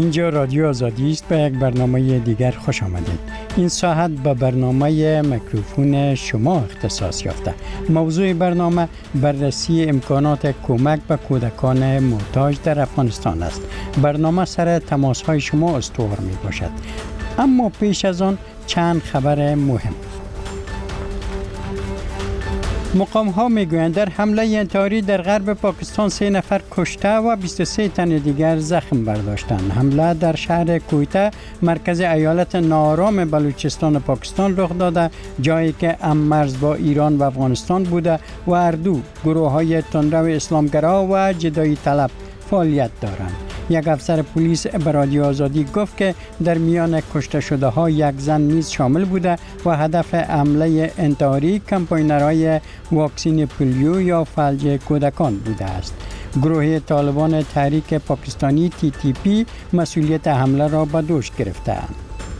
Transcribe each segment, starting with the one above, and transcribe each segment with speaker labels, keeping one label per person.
Speaker 1: اینجا رادیو آزادی است. به یک برنامه دیگر خوش آمدید. این ساعت به برنامه میکروفون شما اختصاص یافته. موضوع برنامه بررسی امکانات کمک به کودکان محتاج در افغانستان است. برنامه سر تماس های شما استوار می باشد. اما پیش از آن چند خبر مهم. مقام ها می گویند در حمله انتحاری در غرب پاکستان 3 نفر کشته و 23 تن دیگر زخم برداشتند. حمله در شهر کویته مرکز ایالت ناآرام بلوچستان پاکستان رخ داده، جایی که هم مرز با ایران و افغانستان بوده و هر دو گروه های تندرو اسلامگرا و جدایی طلب فعالیت دارند. یک افسر پلیس به رادیو آزادی گفت که در میان کشته شده ها یک زن نیز شامل بوده و هدف حمله انتحاری کمپاینرهای واکسین پولیو یا فلج کودکان بوده است. گروه طالبان تحریک پاکستانی TTP مسئولیت حمله را به دوش گرفته است.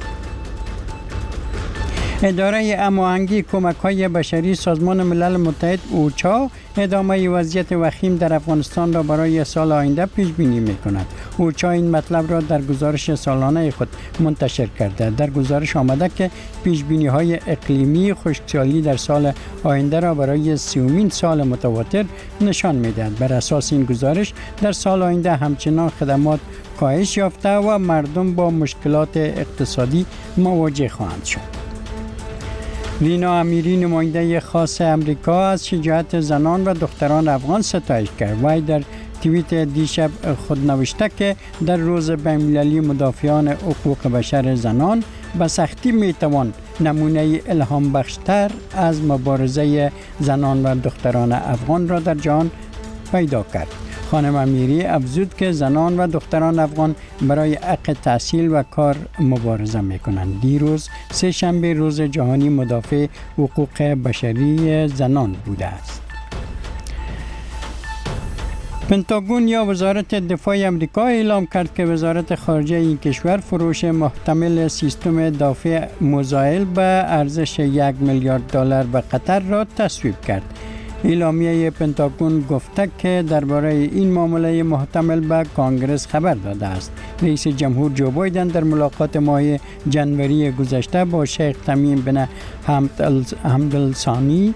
Speaker 1: اداره هماهنگی کمک‌های بشری سازمان ملل متحد اوچا ادامه وضعیت وخیم در افغانستان را برای سال آینده پیش بینی می‌کند. اوچا این مطلب را در گزارش سالانه خود منتشر کرده. در گزارش آمده که پیش بینی‌های اقلیمی خشکسالی در سال آینده را برای 30مین سال متواتر نشان می‌دهد. بر اساس این گزارش در سال آینده همچنان خدمات کاهش یافته و مردم با مشکلات اقتصادی مواجه خواهند شد. لینا امیری نماینده خاص امریکا از شجاعت زنان و دختران افغان ستایش کرد. وی در توییت دیشب خود نوشته که در روز بین‌المللی مدافعان حقوق بشر زنان به سختی میتوان نمونه الهام بخشتر از مبارزه زنان و دختران افغان را در جهان پیدا کرد. خانم امیری افزود که زنان و دختران افغان برای حق تحصیل و کار مبارزه میکنند. دیروز سه‌شنبه روز جهانی مدافع حقوق بشری زنان بوده است. پنتاگون یا وزارت دفاع امریکا اعلام کرد که وزارت خارجه این کشور فروش محتمل سیستم دفاع میزایل به ارزش $1 میلیارد به قطر را تصویب کرد. اعلامیه پنتاگون گفته که درباره این معامله محتمل به کانگرس خبر داده است. رئیس جمهور جو بایدن در ملاقات ماه جنوری گذشته با شیخ تمیم بن حمد الثانی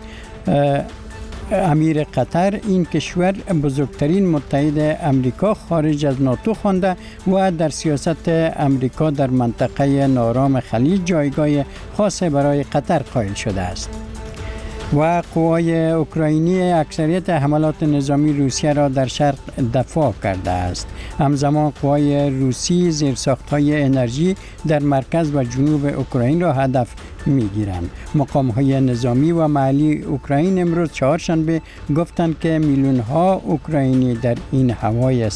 Speaker 1: امیر قطر این کشور بزرگترین متحد امریکا خارج از ناتو خوانده و در سیاست امریکا در منطقه ناآرام خلیج جایگاه خاص برای قطر قائل شده است. و قوای اوکراینی اکثریت حملات نظامی روسیه را در شرق دفاع کرده است. همزمان قوای روسی زیرساخت‌های انرژی در مرکز و جنوب اوکراین را هدف می‌گیرند. مقام‌های نظامی و محلی اوکراین امروز چهارشنبه گفتند که میلیون‌ها اوکراینی در این هوای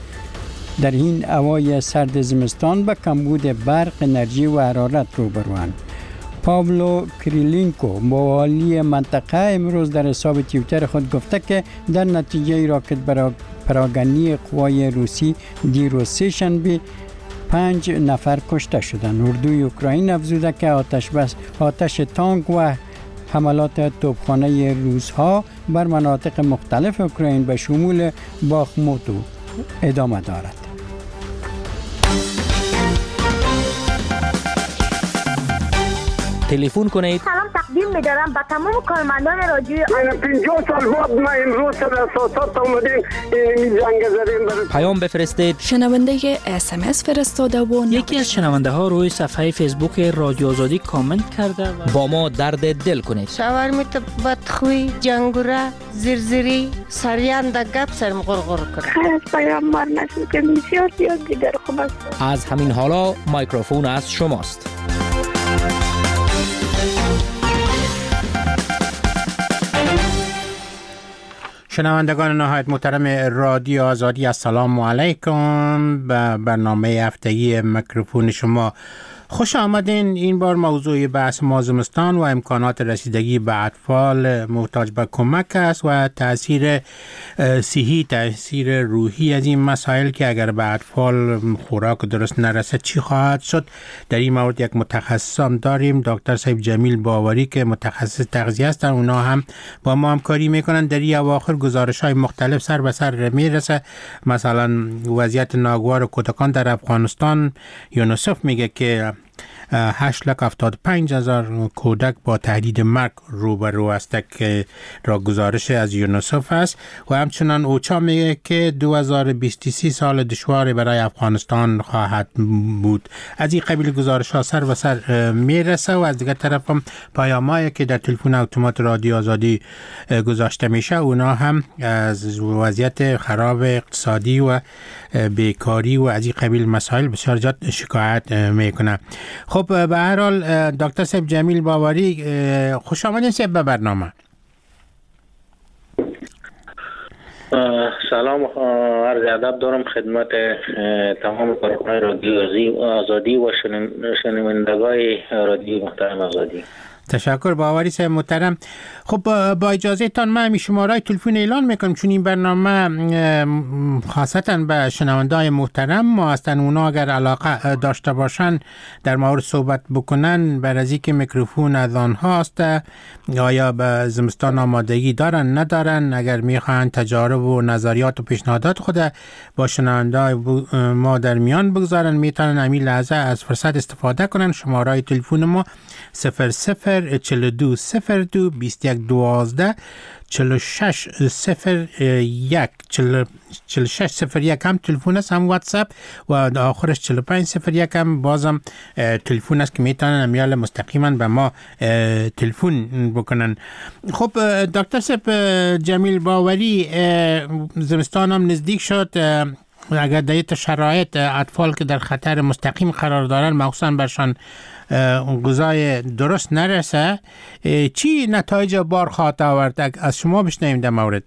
Speaker 1: سرد زمستان به کمبود برق، انرژی و حرارت روبروند. پاولو کریلینکو والی منطقه امروز در حساب توییتر خود گفته که در نتیجه راکت پراگنی قوای روسی دیروز سه‌شنبه 5 نفر کشته شدند. اردوی اوکراین افزوده که آتش تانک و حملات توپخانه روس‌ها بر مناطق مختلف اوکراین به شمول باخموت ادامه دارد.
Speaker 2: تلفن کنید.
Speaker 3: سلام تقدیم می‌دارم به تمام کارمندان رادیو.
Speaker 4: 50 سال بعد ما امروز در اساسات اومدیم این جنگ زدیم.
Speaker 2: پیام بفرستید.
Speaker 5: شنونده SMS فرستاده و
Speaker 6: یکی از شنونده ها روی صفحه فیسبوک رادیو آزادی کامنت کرده و
Speaker 2: با ما درد دل کنید.
Speaker 7: شاورمیت بدخوی، جنگوره، زرزری، سریان در گپ سرم غرغر کنه.
Speaker 3: خیر از پیامبر نشد که بسیار زیاد دیگر خوب است.
Speaker 2: از همین حالا میکروفون از شماست.
Speaker 8: شنوندگان نهایت محترم رادیو آزادی، السلام علیکم. به برنامه هفتگی میکروفون شما خوش آمدین. این بار موضوع بحث ما زمستان و امکانات رسیدگی به اطفال محتاج به کمک است و تاثیر صحی، تاثیر روحی از این مسائل که اگر به اطفال خوراک درست نرسه چی خواهد شد. در این مورد یک متخصص هم داریم، دکتر صاحب جمیل باوری که متخصص تغذیه هستند. اونا هم با ما همکاری میکنن. در این اواخر گزارش های مختلف سر به سر میرسه. مثلا وضعیت ناگوار کودکان در افغانستان، یونیسف میگه که 8,75,000 کودک با تهدید مرگ روبرو است که را گزارش از یونیسف است و همچنان اوچا میگه که 2023 سال دشوار برای افغانستان خواهد بود. از این قبیل گزارش ها سر و سر میرسه و از دیگر طرف هم پیامایی که در تلفن اتومات رادیو آزادی گذاشته میشه اونا هم از وضعیت خراب اقتصادی و بیکاری و از این قبیل مسائل بسیار زیاد شکایت میکنه. خب به هر حال دکتر صاحب جمیل باوری خوش آمدین صاحب به برنامه.
Speaker 9: سلام، عرض ادب دارم خدمت تمام کارکنان رادیو آزادی و شنوندگان رادیو محترم آزادی.
Speaker 8: تشکر باوری صاحب محترم. خب با اجازه تان من همین شمارهای تلفن اعلان میکنم چون این برنامه خاصتا به شنونده‌های محترم ما هستن. اونا اگر علاقه داشته باشن در مورد صحبت بکنن بر از اینکه میکروفون از آنهاست، آیا به زمستان آمادگی دارن ندارن، اگر میخوان تجارب و نظریات و پیشنهادات خود با شنونده‌های ما در میان بگذارن میتونن همین لحظه از فرصت استفاده کنن. شمارهای تلفن ما 0042 02 21 12 46 01 46 01 هم تلفن است، هم واتساپ و آخرش 45 01 هم بازم تلفن است که میتونن امیال مستقیما به ما تلفن بکنن. خب دکتر صاحب جمیل باوری، زمستان هم نزدیک شد. اگر در شرایط اطفال که در خطر مستقیم قرار دارن مخصوصا برشان غذای درست نرسه، چی نتایج بار خواهد آورد؟ از شما بشنویم در مورد.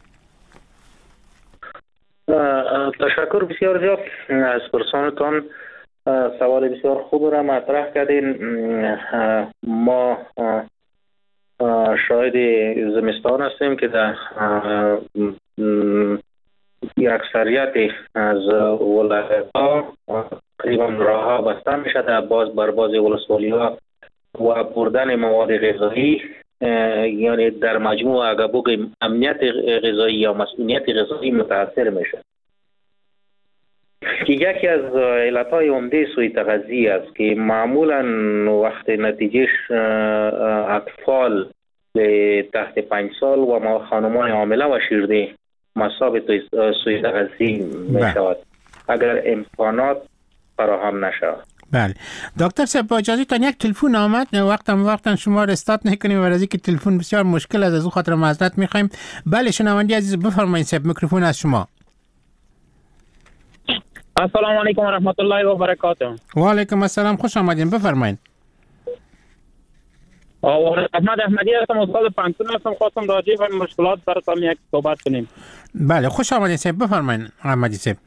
Speaker 9: تشکر بسیار زیاد از پرسانتان. سوال بسیار خوب را مطرح کردین. ما شاهد زمستان هستیم که در اکثریت از ولایت‌ها تقریبا راه‌ها بسته میشه باز بر باز ولسوالی‌ها و بردن مواد غذایی، یعنی در مجموع اگر بگیم امنیت غذایی یا مسئولیت غذایی متاثر میشه که یکی از علتهای عمده سوء تغذیه است که معمولا وقت نتیجهش اطفال تحت 5 سال و خانمان حامله و شیرده مصاب سوء تغذیه می شود اگر امکانات فراهم نشود.
Speaker 8: بله دکتر صاحب با اجازه تان یک تلفن آمد، وقتا شما را استارت نکنیم و از اینکه تلفن بسیار مشکل از اون خاطر معذرت میخوایم. بله شنوندی عزیز بفرمایید صاحب، میکروفون از شما.
Speaker 10: السلام علیکم و رحمت الله و برکاته.
Speaker 8: و علیکم السلام، خوش آمدین، بفرمایید.
Speaker 10: احمد احمدی هستم، استاد پنتون هستم. خواستم راجع به مشکلات براتون یک صحبت کنیم.
Speaker 8: بله خوش آمدین صاحب، بفرمایید احمدی صاحب.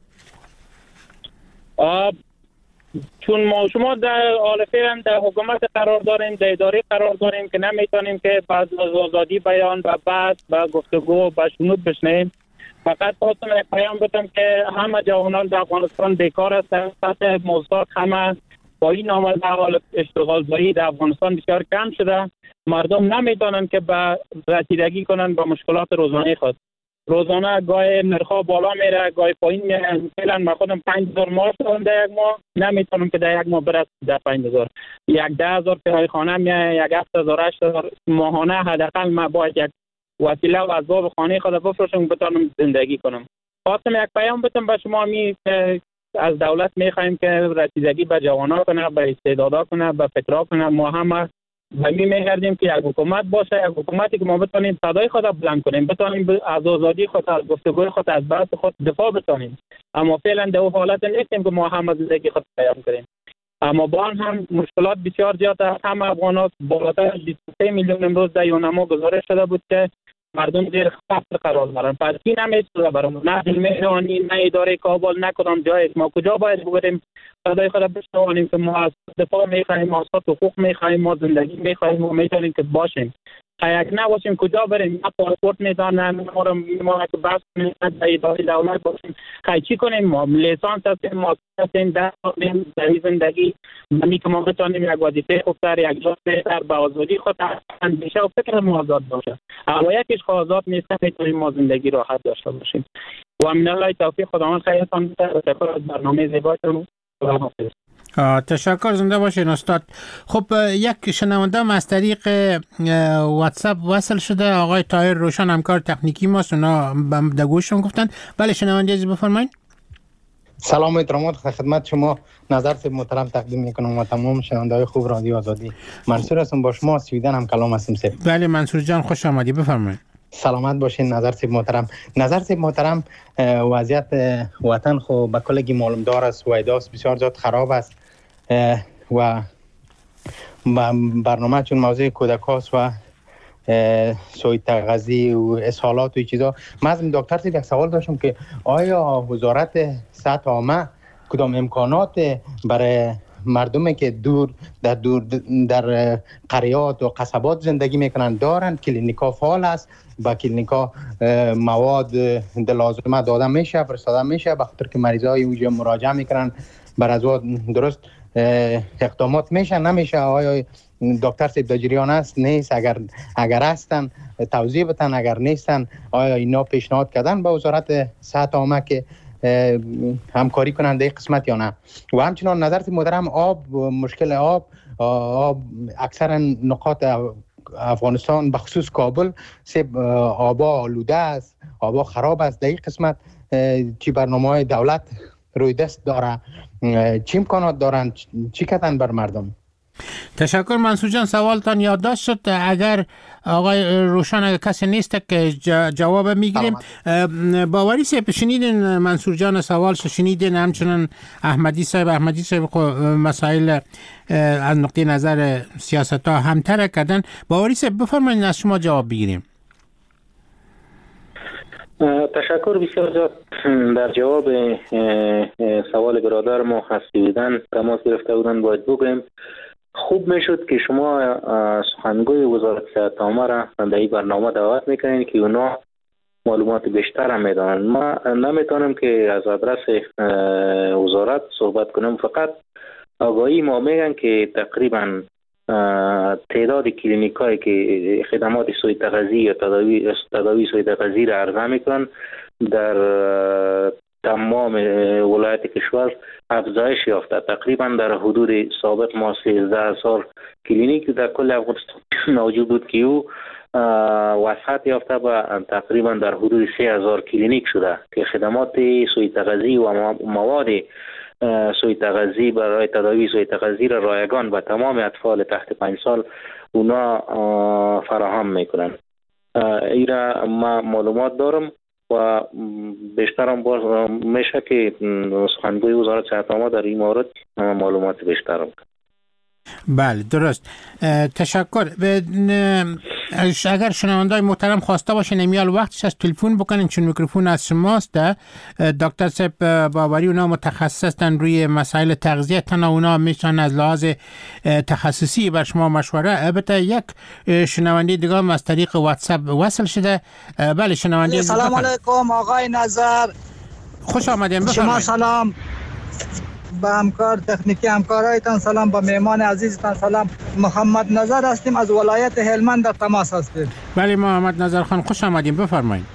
Speaker 10: چون ما شما در حال فعلا در حکومت قرار داریم، در اداره قرار داریم که نمیتونیم که بعض از آزادی بیان و بحث و گفتگو و شنود بشنیم. فقط خواستم یک پیام بدم که همه جوانان در افغانستان بیکار هستند. سطح موضوعات همه با این آمد در حال اشتغال زایی در افغانستان بسیار کم شده. مردم نمیتونن که به رسیدگی کنن با مشکلات روزانه خود. روزانه گاهی نرخ‌ها بالا میره، گاهی پایین میره. فعلا من خودم 5000 معاش دارم در یک ماه، نمیتونم که در یک ماه برسم در 5000. یک 10000 کرایه خانه میاد، یک 7000 8000 ماهانه حداقل من باید یک وسیله و اسباب خانه خود بفروشم بتونم زندگی کنم. خواستم یک پیام بدم به شما که از دولت میخوایم که رسیدگی به جوانان کنه، به استعدادا کنه، به فکرها کنه. ما هم میگردیم که یک حکومت باشه، یک حکومتی که ما بتونیم صدای خود بلند کنیم، بتونیم از آزادی خود، از گفتگوی خود، از بحث خود دفاع بکنیم. اما فعلا در اون حالت نیستیم که ما هم از زندگی خود بیان کنیم. اما با آن هم مشکلات بسیار زیاد است. هم افغانات بالاتر از 23 میلیون امروز در یونما گزارش شده بود که مردم زیر فقر قرار دارن. پس این نمیتونه برامون نه مهرانی نه اداره کابل نه کدام جای ما کجا باید بگیریم صدای خود بشنوانیم که ما از دفاع میخواهیم، ما از حقوق میخواهیم، ما زندگی میخواهیم و میتونیم که باشیم. یک نباشیم کجا بریم؟ نه پاسپورت میدانن، ما رو میمونه که بس در اداره دولت باشیم. خیلی چی کنیم؟ ما لیسانس هستیم، ما هستیم در زندگی می که ما بتانیم یک وظیفه خوبتر، یک جا بهتر به آزادی خود اندیشه و فکر ما آزاد باشه. اما یکیش آزاد نیست میتونیم ما زندگی راحت داشته باشیم. و من الله توفیق خداوند خیرتان بده و تشکر از برنامه زیباتون. خداحافظ.
Speaker 8: تشکر، زنده باشین استاد. خب یک شنونده از طریق واتساپ وصل شده، آقای طاهر روشن همکار تکنیکی ماست، اونا در گوششون گفتن. بله شنونده عزیز بفرمایید.
Speaker 11: سلام و احترامات خدمت شما نظر سید محترم تقدیم میکنم و تمام شنونده‌های خوب رادیو آزادی. منصور هستم، با شما سویدن هم کلام هستم سید.
Speaker 8: بله منصور جان خوش آمدی، بفرمایید.
Speaker 11: سلامت باشین نظر سید محترم. نظر سید محترم، وضعیت وطن خو به کلگی معلوم دار است و اداس بسیار زیاد خراب است و برنامه چون موضوع کودکاست و سوی تغذیه و اسهالات و چیزا. من از دکتر سید یک سوال داشتم که آیا وزارت صحت عامه کدام امکانات برای مردمی که در قریات و قصبات زندگی میکنن دارن؟ کلینیکا فعال است، با کلینیکا مواد لازمه داده میشه، فرستاده میشه، به خاطر که مریضای اونجا مراجعه میکنن بر از درست اقدامات میشه نمیشه؟ آیا دکتر سید در جریان است نیست؟ اگر هستن توضیح بدن، اگر نیستن آیا اینا پیشنهاد کردن به وزارت صحت عامه که همکاری کنند در قسمت یا نه؟ و همچنان نظر محترم آب، مشکل آب اکثر نقاط افغانستان به خصوص کابل آبا آلوده است، آبا خراب است. در این قسمت چی برنامه‌های دولت روی دست داره؟ چی امکانات دارن؟ چی کردن بر مردم؟
Speaker 8: تشکر منصور جان، سوالتان یادداشت شد. اگر آقای روشن اگر کسی نیست که جواب میگیریم. باوری صاحب شنیدین منصور جان سوالش شنیدین، همچنان احمدی صاحب مسائل از نقطه نظر سیاست ها همتر کردن. باوری صاحب بفرمایید از شما جواب بگیریم.
Speaker 9: تشکر بسیار زیاد. در جواب سوال برادر ما هستیدن تماس گرفته بودن باید بگویم خوب میشد که شما سخنگوی وزارت صحت عامه را در این برنامه دعوت میکنین که اونا معلومات بیشتر هم میدانن. ما نمیتونم که از آدرس وزارت صحبت کنم، فقط آگاهی ما میگن که تقریبا تعداد کلینیکایی که خدمات سوی تغذیه یا تداوی سوی تغذیه را عرضه میکنن در تمام ولایت کشور افزایش یافته. تقریبا در حدود سابق ما 13,000 کلینیک در کل افغانستان موجود بود که او وسعت یافته و تقریبا در حدود 3,000 کلینیک شده که خدمات سوی تغذیه و مواد سوی تغذیه برای تداوی سوی تغذیه را رایگان به تمام اطفال تحت 5 سال اونا فراهم میکنن. ایرا ما معلومات دارم و بیشترم میشه که سخنگوی وزارت صحت عامه در این مورد معلومات بیشترم.
Speaker 8: بله درست، تشکر. اگر شنوندای محترم خواسته باشین امیال وقتش از تلفن بکنین چون میکروفون از شماست. دکتر صاحب باوری اونا متخصص هستن روی مسائل تغذیه، تنها اونا میشن از لحاظ تخصصی بر شما مشوره. البته یک شنونده دیگه هم از طریق واتساپ وصل شده. بله شنونده.
Speaker 12: سلام علیکم آقای نظر،
Speaker 8: خوش آمدین.
Speaker 12: شما سلام، با همکار تکنیکی همکارایتان سلام، با مهمان عزیزتان سلام. محمد نظر هستیم از ولایت هلمند در تماس هستیم.
Speaker 8: بله محمد نظر خان خوش آمدیم، بفرمایید.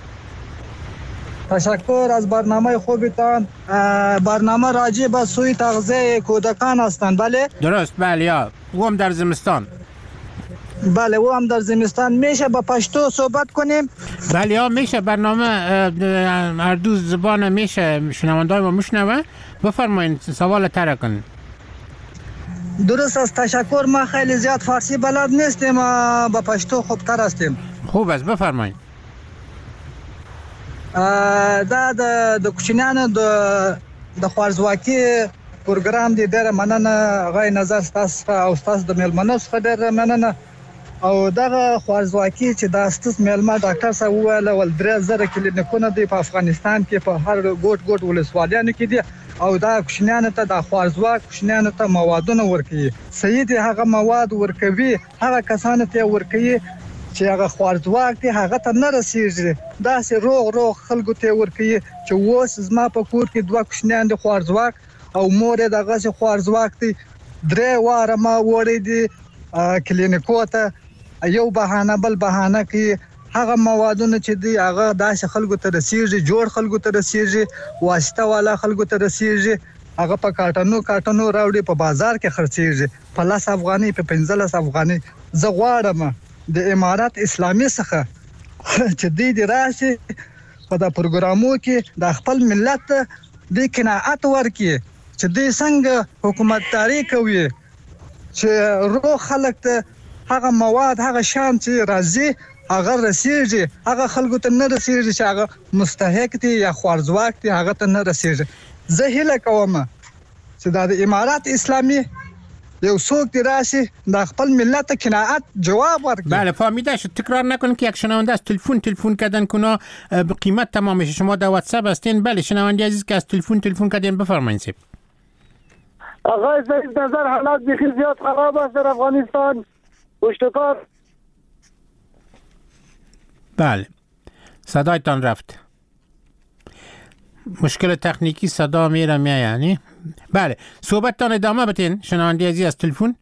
Speaker 12: تشکر از برنامه خوبتان. برنامه راجع به سوی تغذیه کودکان هستند. بله
Speaker 8: درست. بله یا او هم در زمستان.
Speaker 12: بله او هم در زمستان. میشه با پشتو صحبت کنیم؟
Speaker 8: بله یا میشه، برنامه هر دو زبان میشه، شنوندای ما میشنوه. بفرمایید سوال طرح کنید.
Speaker 12: درست است، تشکر. ما خیلی زیاد فارسی بلد نیستیم، با پشتو خوبتر هستیم.
Speaker 8: خوب است، بفرمایید.
Speaker 12: د کوچنیانو د خوارزواکي پروګرام دی ډېر مننه آقای نظر ستاسو او ستاسو د میلمنو څخه ډېر مننه. او دغه خوارزواکي چې د استس میلمه ډاکټر صاحب وویل ول 3000 کلینیکونه دی په افغانستان کې په هر ګوټ ولسوالیانو کې دي او دا کوشنیانو ته د خوارزواک کوشنیانو ته موادونه ورکوي. صحیح دي هغه مواد ورکوي هغه کسانو ته ورکوي چې هغه خوارزواک دي هغه ته نه رسیږي. دا سه روغ خلکو ته ورکوي چې ووس زما په کور کې دوه کوشنیان دي خوارزواک او مور دغه سه خوارزواک دي 3 واره ما وړي دي کلینیکو ته یو بهانه بل بهانه کې هغه موادونه چې دی هغه داسې خلکو ته رسیږي جوړ خلکو ته رسیږي واسطه والا خلکو ته رسیږي هغه په کاټنو راوړي په بازار کې خرڅيږي په 10 افغاني په 15 افغاني. زه غواړم د امارات اسلامي څخه چې دی راشي په دا پروګرامو کې د خپل ملت د قناعت ورکړي چې دی څنګه حکومتداري کوي چې روغ خلک ته هغه مواد هغه شان چې راځي هغه رسیږي هغه خلکو ته نه رسیږي چې هغه مستحق دي یا خوارزواک دي هغه ته نه رسیږي. زه هیله کوم چې د امارات اسلامي یو څوک دی راشي د خپل ملت قناعت جواب ورکړي.
Speaker 8: بله فهمیده شد. تکرار نکنید که یک شنونده از تلفن کردن کنه به قیمت تمام میشه. شما در واتساپ هستین. بله شنونده عزیز که از تلفن کردین بفرمایید.
Speaker 4: آقای سید نظر حالات بخی زیاد خراب است در افغانستان. پشتکار.
Speaker 8: بله صدایتان رفت. مشکل تکنیکی صدا میره یعنی. بله صحبتتان ادامه بدین شنونده عزیز از تلفن.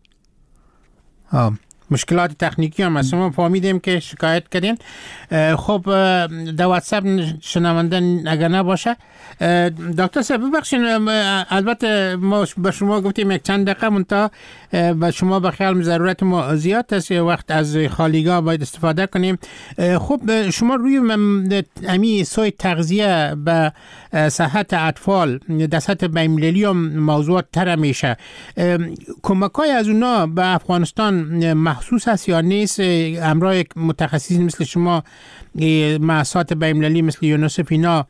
Speaker 8: مشکلات تکنیکی هم هست. ما فهمیدیم که شکایت کردین. خب در واتساپ شنونده اگر نباشه دکتر صاحب ببخشید البته ما به شما گفتیم یک چند دقیقه منتها به شما به خیال ضرورت ما زیاد است وقت از خالیگاه باید استفاده کنیم. خب شما روی امی سوی تغذیه به صحت اطفال در سطح بین‌المللی هم موضوعات تر میشه. کمک‌های از اونا به افغانستان محسوس است یا نیست؟ همراه متخصصین مثل شما مؤسسات بین‌المللی مثل یونیسف اینا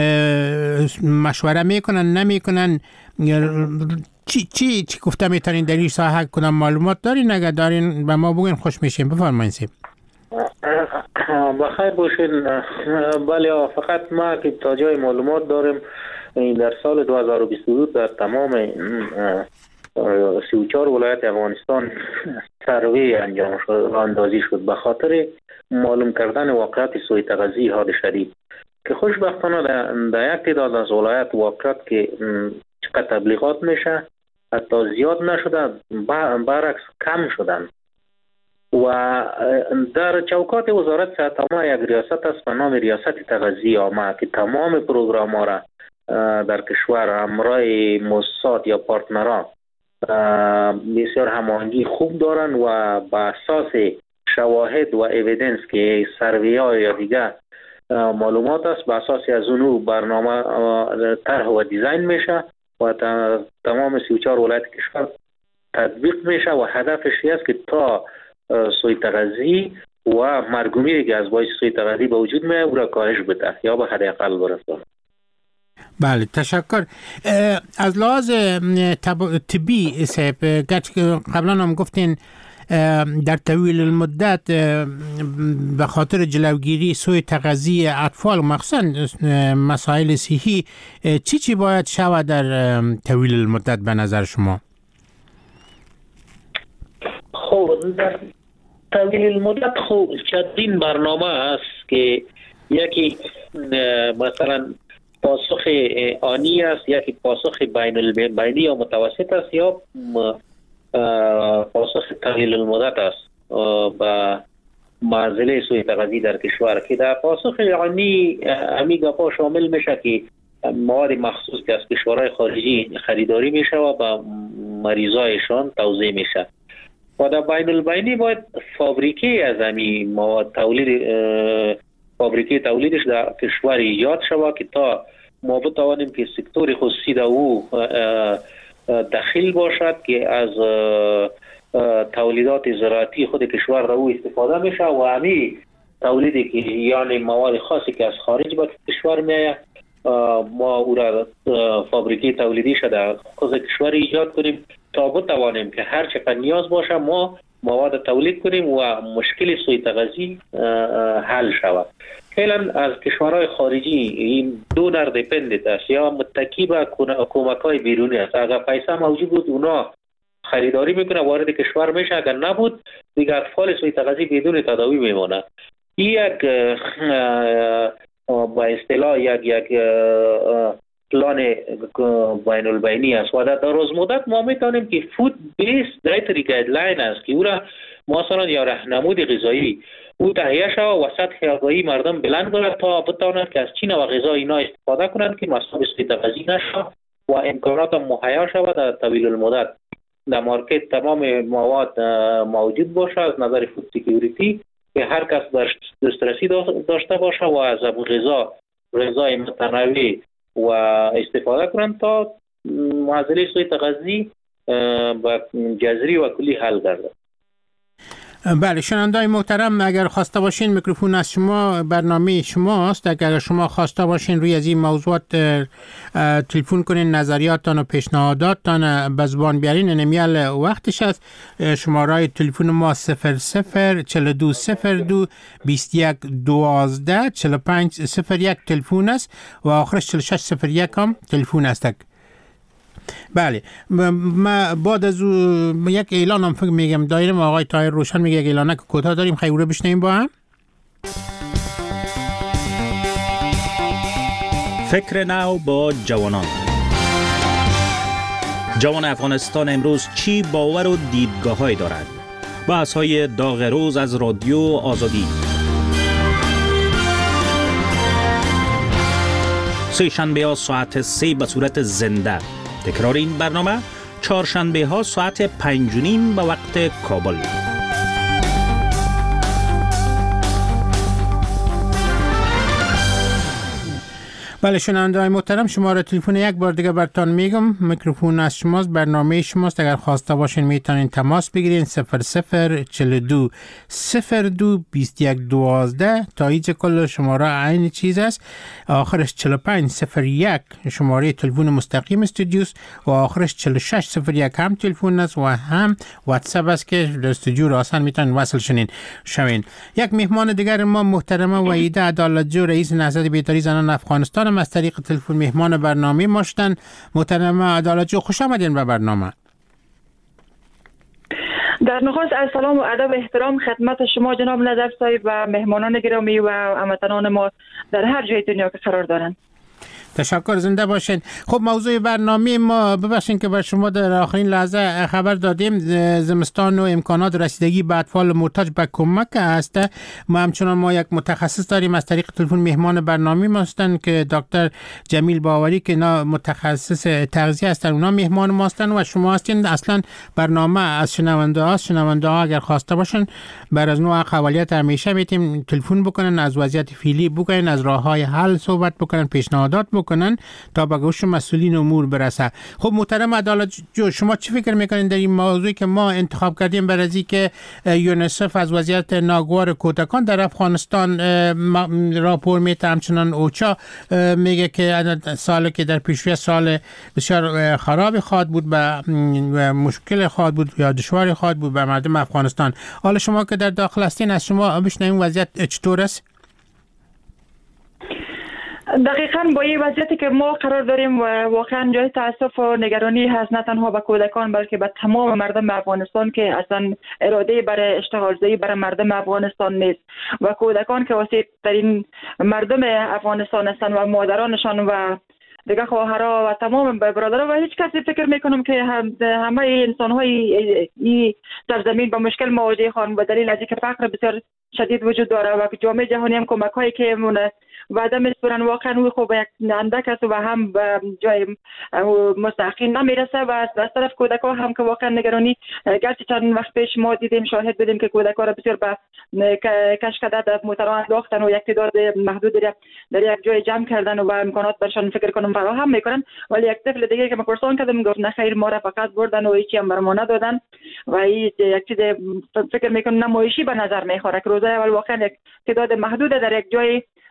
Speaker 8: مشوره میکنن نمیکنن؟ چی گفته میتونین در این ساحه کنم معلومات دارین؟ اگر دارین به ما بگین خوش میشیم. بفرمایید.
Speaker 9: بخیر باشین. بله فقط ما که تا جای معلومات داریم در سال 2022 در تمام 34 ولایت افغانستان سروی انجام شد، اندازی شد به خاطر معلوم کردن واقعات سوء تغذیه حاد شدید که خوشبختانه در یک تعداد از ولایت واقعات که چقدر تبلیغات میشه حتی زیاد نشده، برعکس کم شدن. و در چوکات وزارت صحت عامه یک ریاست است به نام ریاست تغذیه عامه که تمام پروگرام ها را در کشور همراه مؤسسات یا پارتنران بسیار هماهنگی خوب دارن و با اساس شواهد و اویدنس که سروی ها یا دیگه معلومات است، با اساس از اونو برنامه طرح و دیزاین میشه و تمام 34 ولایت کشور تطبیق میشه و هدفش است که تا سوء تغذیه و مرگومیری که از باعث سوء تغذیه به وجود میاد او را کاهش بده یا به حداقل برسونه.
Speaker 8: بله تشکر. از لحاظ طبی صاحب قبلا هم گفتین در طویل المدت به خاطر جلوگیری سوء تغذیه اطفال و مخصوصا مسائل صحی چی باید شود در طویل المدت به نظر شما؟
Speaker 9: خب در طویل المدت خب چندین برنامه است که یکی مثلا پاسخ آنی است، یکی پاسخ بینی یا متوسط است یا پاسخ طویل المدت است به معضله سوء تغذیه در کشور که در پاسخ آنی همی گپا شامل میشه که مواد مخصوص که از کشورهای خارجی خریداری میشه و به مریضایشان توزیع میشه و در بین‌البینی باید فابریکه از همین مواد تولیدش در کشور ایجاد شود که تا ما بتوانیم که سکتور خصوصی در او دخیل باشد که از تولیدات زراعتی خود کشور را او استفاده میشه و همین تولیدی که یعنی مواد خاصی که از خارج به کشور میآید ما او را فابریکه تولیدیش در خود کشور ایجاد کنیم تا بتوانیم که هر چقدر نیاز باشه ما مواد تولید کنیم و مشکل سوء تغذیه حل شود. فعلا از کشورهای خارجی این دو در دیپندنت است، یا متکی به کمک‌های بیرونی است. اگر پیسه موجود بود اونا خریداری میکنه وارد کشور میشه، اگر نبود دیگه اطفال سوء تغذیه بدون تداوی میمونه. یک با اصطلاح یک پلان بین البینی است و در دراز مدت ما میتونیم که فود بیس دایتری گایدلاین است که او را مثلا یا راهنمود غذایی او تهیه شود و سطح آگاهی مردم بلند کنند تا بتوانند که از چی نوع غذا اینا استفاده کنند که مصاب سوء تغذیه نشود و امکانات مهیا شود در طویل المدت. در مارکت تمام مواد موجود باشه از نظر فود سکیوریتی که هر کس دسترسی داشته باشه و از غذای متنوع و استفاده کنند تا معضله سوء تغذیه با جذری و کلی حل گردد.
Speaker 8: بله شنونده‌های محترم، اگر خواسته باشین میکروفون از شما، برنامه شماست. اگر شما خواسته باشین روی از این موضوعات تلفن کنین، نظریاتتان و پیشنهاداتتان به زبان بیارین. نمیال وقتش است. شماره تلفن ما 004202 2112 4501 تلفن است و آخرش 4601 هم تلفن است. بله ما بعد از یک اعلان هم فکر میگم دایرم آقای طاهر روشن میگه یک اعلانه که کوتاه داریم، خیلی رو بشنویم با هم.
Speaker 2: فکر نو با جوانان. جوان افغانستان امروز چی باور و دیدگاه‌هایی دارد؟ بحث‌های داغ روز از رادیو آزادی. سه شنبه ها ساعت 3 به صورت زنده. تکرار این برنامه چهارشنبه ها ساعت 5:30 به وقت کابل.
Speaker 8: بله شنونده‌های محترم، شماره تلفن یک بار دیگه براتون میگم، میکروفون از شماست، برنامه شماست. اگر خواسته باشین میتونین تماس بگیرین 0042 02 2112 تا ایج کل شماره عین چیز است، آخرش 4501 شماره تلفن مستقیم استودیوست و آخرش 4601 هم تلفن است و هم واتساپ است که در استودیو راسن میتونین وصل شوین. یک مهمان دیگر ما محترمه وحیده عدالتجو، رئیس نهضت بیداری زنان افغانستان، از طریق تلفن مهمان برنامه ما شدن. محترمه عدالتجو، خوش آمدین به برنامه.
Speaker 13: در نخست از سلام و ادب احترام خدمت شما جناب نظر صاحب و مهمانان گرامی و هموطنان ما در هر جای دنیا که قرار دارند.
Speaker 8: تشکر، زنده باشین. خب موضوع برنامه ما، ببخشین که بر شما در آخرین لحظه خبر دادیم، زمستان و امکانات رسیدگی به اطفال محتاج به کمک است. ما همچنان ما یک متخصص داریم از طریق تلفن مهمان برنامه ما هستند که دکتر جمیل باوری که اینا متخصص تغذیه هستند، اونا مهمان ما هستند و شما هستین. اصلا برنامه از شنونده ها اگر خواسته باشن بر از نوع قوالیت همیشه میتونن تلفن بکنن، از وضعیت فعلی بگن، از راههای حل صحبت بکنن، پیشنهادات بکنن تا به گوش مسئولین امور برسه. خب محترم عدالتجو، شما چی فکر میکنین در این موضوعی که ما انتخاب کردیم برای اینکه یونیسف از وضعیت ناگوار کودکان در افغانستان راپور میده، همچنان اوچا میگه که سالی که در پیشروی سال بسیار خراب خواهد بود و مشکل خواهد بود یا دشواری خواهد بود به مردم افغانستان. حالا شما که در داخل هستین از شما بشنویم وضعیت چطور است؟
Speaker 13: دقیقاً با این وضعیتی که ما قرار داریم واقعا جای تاسف و نگرانی هست، نه تنها به کودکان بلکه به تمام مردم افغانستان که اصلا اراده برای اشتغالزایی برای مردم افغانستان نیست و کودکان که واسه ترین مردم افغانستان هستند و مادرانشان و دیگه خواهرها و تمام برادرها و هیچ کسی فکر میکنم که همه انسان‌های این سرزمین با مشکل مواجه خواهند به دلیل از اینکه فقر بسیار شدید وجود داره و جامعه جهانی هم کمک‌هایی که وعده می‌سپارن واقعا او خوب یک اندک است و هم به جای مستحقین نمیرسه و از طرف کودک‌ها هم که واقعا نگرانی، گرچه چند وقت پیش ما دیدیم شاهد بودیم که کودک‌ها را بسیار به کشکده در موترها انداختن و یک تعداد محدود در یک جای جمع کردن و امکانات برشان فکر کنم فراهم میکنن، ولی یک طفل دیگه که ما پرسان کردم گفت نه خیر، ما را فقط بردن و هیچی هم بر ما ندادن و این یک چیز فکر میکنم نمایشی به نظر میخوره که روزای اول واقعا یک تعداد محدود در یک جای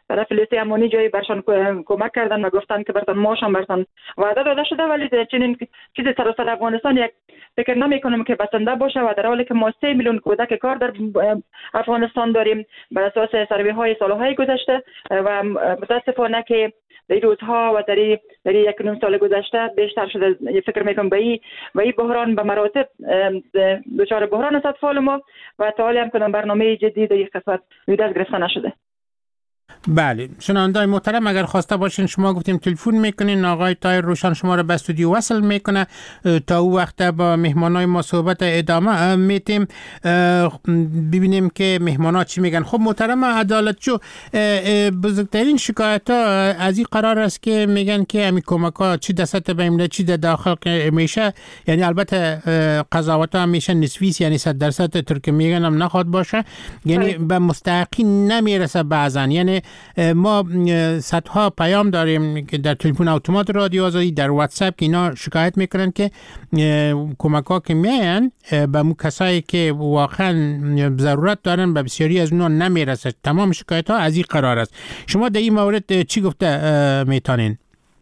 Speaker 13: طرف لیست امانی جایی برشان کمک کردن و گفتن که برتان ماشان برتان وعده داده شده، ولی چنین چیزی سراسر افغانستان یک فکر نمی‌کنم که بسنده باشه و در حالی که ما 3 میلیون کودک کار در افغانستان داریم بر اساس سروی‌های سال‌های گذشته و متاسفانه که در روزها و در یک نیم سال گذشته بیشتر شده. فکر میکنم به این بحران به مراتب دچار بحران است اطفال ما و تا حالی هم کنم برنامه جدی در یک قسمت دست گرفته نشده.
Speaker 8: بله شنوندای محترم، اگر خواسته باشین شما گفتیم تلفن میکنین، آقای طاهر روشن شما را به استودیو وصل میکنه، تا او وقت با مهمانای ما صحبت ادامه میتیم ببینیم که مهمانا چی میگن. خب محترم عدالتجو، بزرگترین شکایت ها از این قرار است که میگن که امی کمک ها چی دست بیمده چی در داخل میشه، یعنی البته قضاوت ها میشه نسبی، یعنی 100% ترک میگن هم نخواد باشه، یعنی به مستحقین نمیرسه بعضا. یعنی ما صدها پیام داریم که در تلفن اتومات رادیو آزادی، در واتساپ که اینا شکایت میکنن که کمک ها که میان به مو کسایی که واقعا ضرورت دارن به بسیاری از اونا نمیرسه. تمام شکایت ها از این قرار است. شما در این مورد چی گفته میتونین؟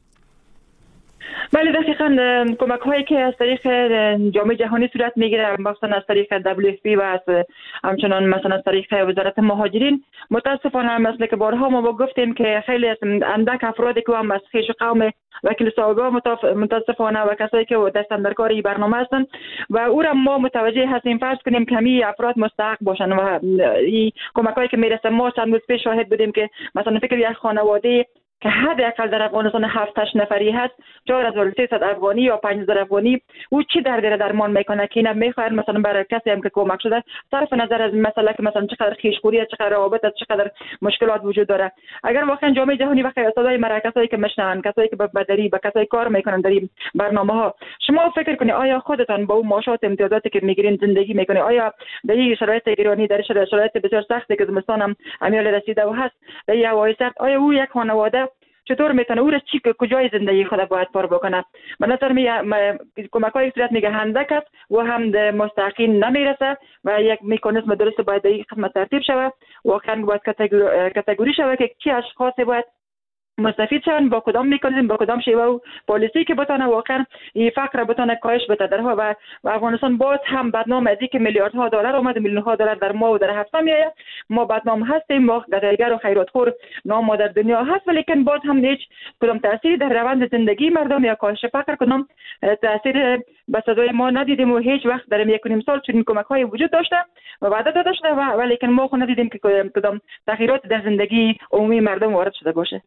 Speaker 13: بله دقیقاً کمک هایی که از طریق جامعه جهانی صورت میگیره، مثلا از طریق WFP و از همچنان مثلا از طریق وزارت مهاجرین، متاسفانه مثل که بارها ما گفتیم که خیلی اندک افرادی که هم از خیش قوم وکیل صاحبا متاسفانه و کسایی که دست اندرکار این برنامه هستن و او را ما متوجه هستیم فرض کنیم که همین افراد مستحق باشن و این کمک هایی که میرسه. ما چند روز پیش شاهد بودیم که مثلا فکر یک خانواده که حداقل در افغانستان 7-8 نفری هست 4300 افغانی یا 5000 افغانی او چی درمان میکنه که اینا میخواهد مثلا برای کسی هم که کمک شده صرف نظر از مسئله که مثلا چقدر خویشخوری، چقدر روابط، چقدر مشکلات وجود داره. اگر واقعا جامعه جهانی و صدای مراکزایی که میشنن، کسایی که به کسایی کار میکنن در این برنامه‌ها، شما فکر کنید آیا خودتان با اون معاشات امتیازاتی که میگیرین زندگی میکنید؟ آیا در این شرایط ایرانی، در شرایط بسیار سختی که زمستان هم امیال رسیده و هست در این هوای سرد، آیا او یک خانواده چطور میتونه او را کجای زندگی خود باید پر بکنه؟ به نظر میاد کمک‌های صورت میگه هندک است و هم به مستحقین نمیرسه و یک مکانیزم درست باید در این قسمت ترتیب شود. واقعا باید کاتگوری شود که کی اشخاص باید مستفید شون، با کدام میکنیم، با کدام شیوه و پالیسی که بتونه واقعا این فقر بتونه کاهش بده در و افغانستان باز هم بدنام از اینکه میلیاردها دلار اومد، میلیون‌ها دلار در ماه و در هفته میآید. ما بدنام هستیم، ما گدایگر و خیراتخور نام ما در دنیا هست، ولی باز هم هیچ کدام تأثیری در روند زندگی مردم یا کاهش فقر کدام تأثیر به صدای ما ندیدیم و هیچ وقت در یک نیم سال چنین کمک‌های وجود داشته و وعده داده شده ولی ما خود ندیدیم که کدام تغییرات در زندگی عمومی مردم وارد شده باشه.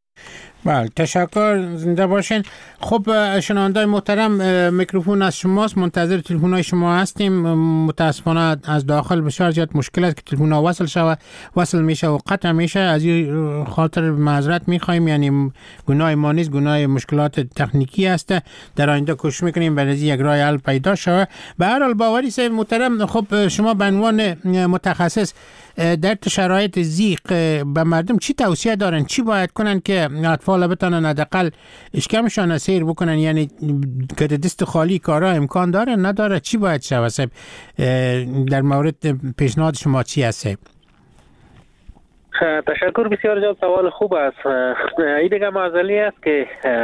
Speaker 8: بله تشکر، زنده باشین. خب شنوندای محترم، میکروفون از شماست، منتظر تلفن‌های شما هستیم. متاسفانه از داخل بسیار زیاد مشکل است که تلفن‌ها وصل میشه و قطع میشه. از این خاطر معذرت میخوایم، یعنی گناه ما نیست، گناه مشکلات تکنیکی است. در آینده کوشش میکنیم برای یک راه حل پیدا شود. به هر حال باوری صاحب محترم، خب شما به عنوان متخصص در شرایط ضیق به مردم چی توصیه دارن؟ چی باید کنن که اطفال بتونن حداقل اشکمشان سیر بکنن؟ یعنی که دست خالی کارا امکان داره نداره؟ چی باید شود؟ در مورد پیشنهاد شما چی هست؟
Speaker 9: تشکر، بسیار جان، سوال خوب است. این دیگه معضلی است که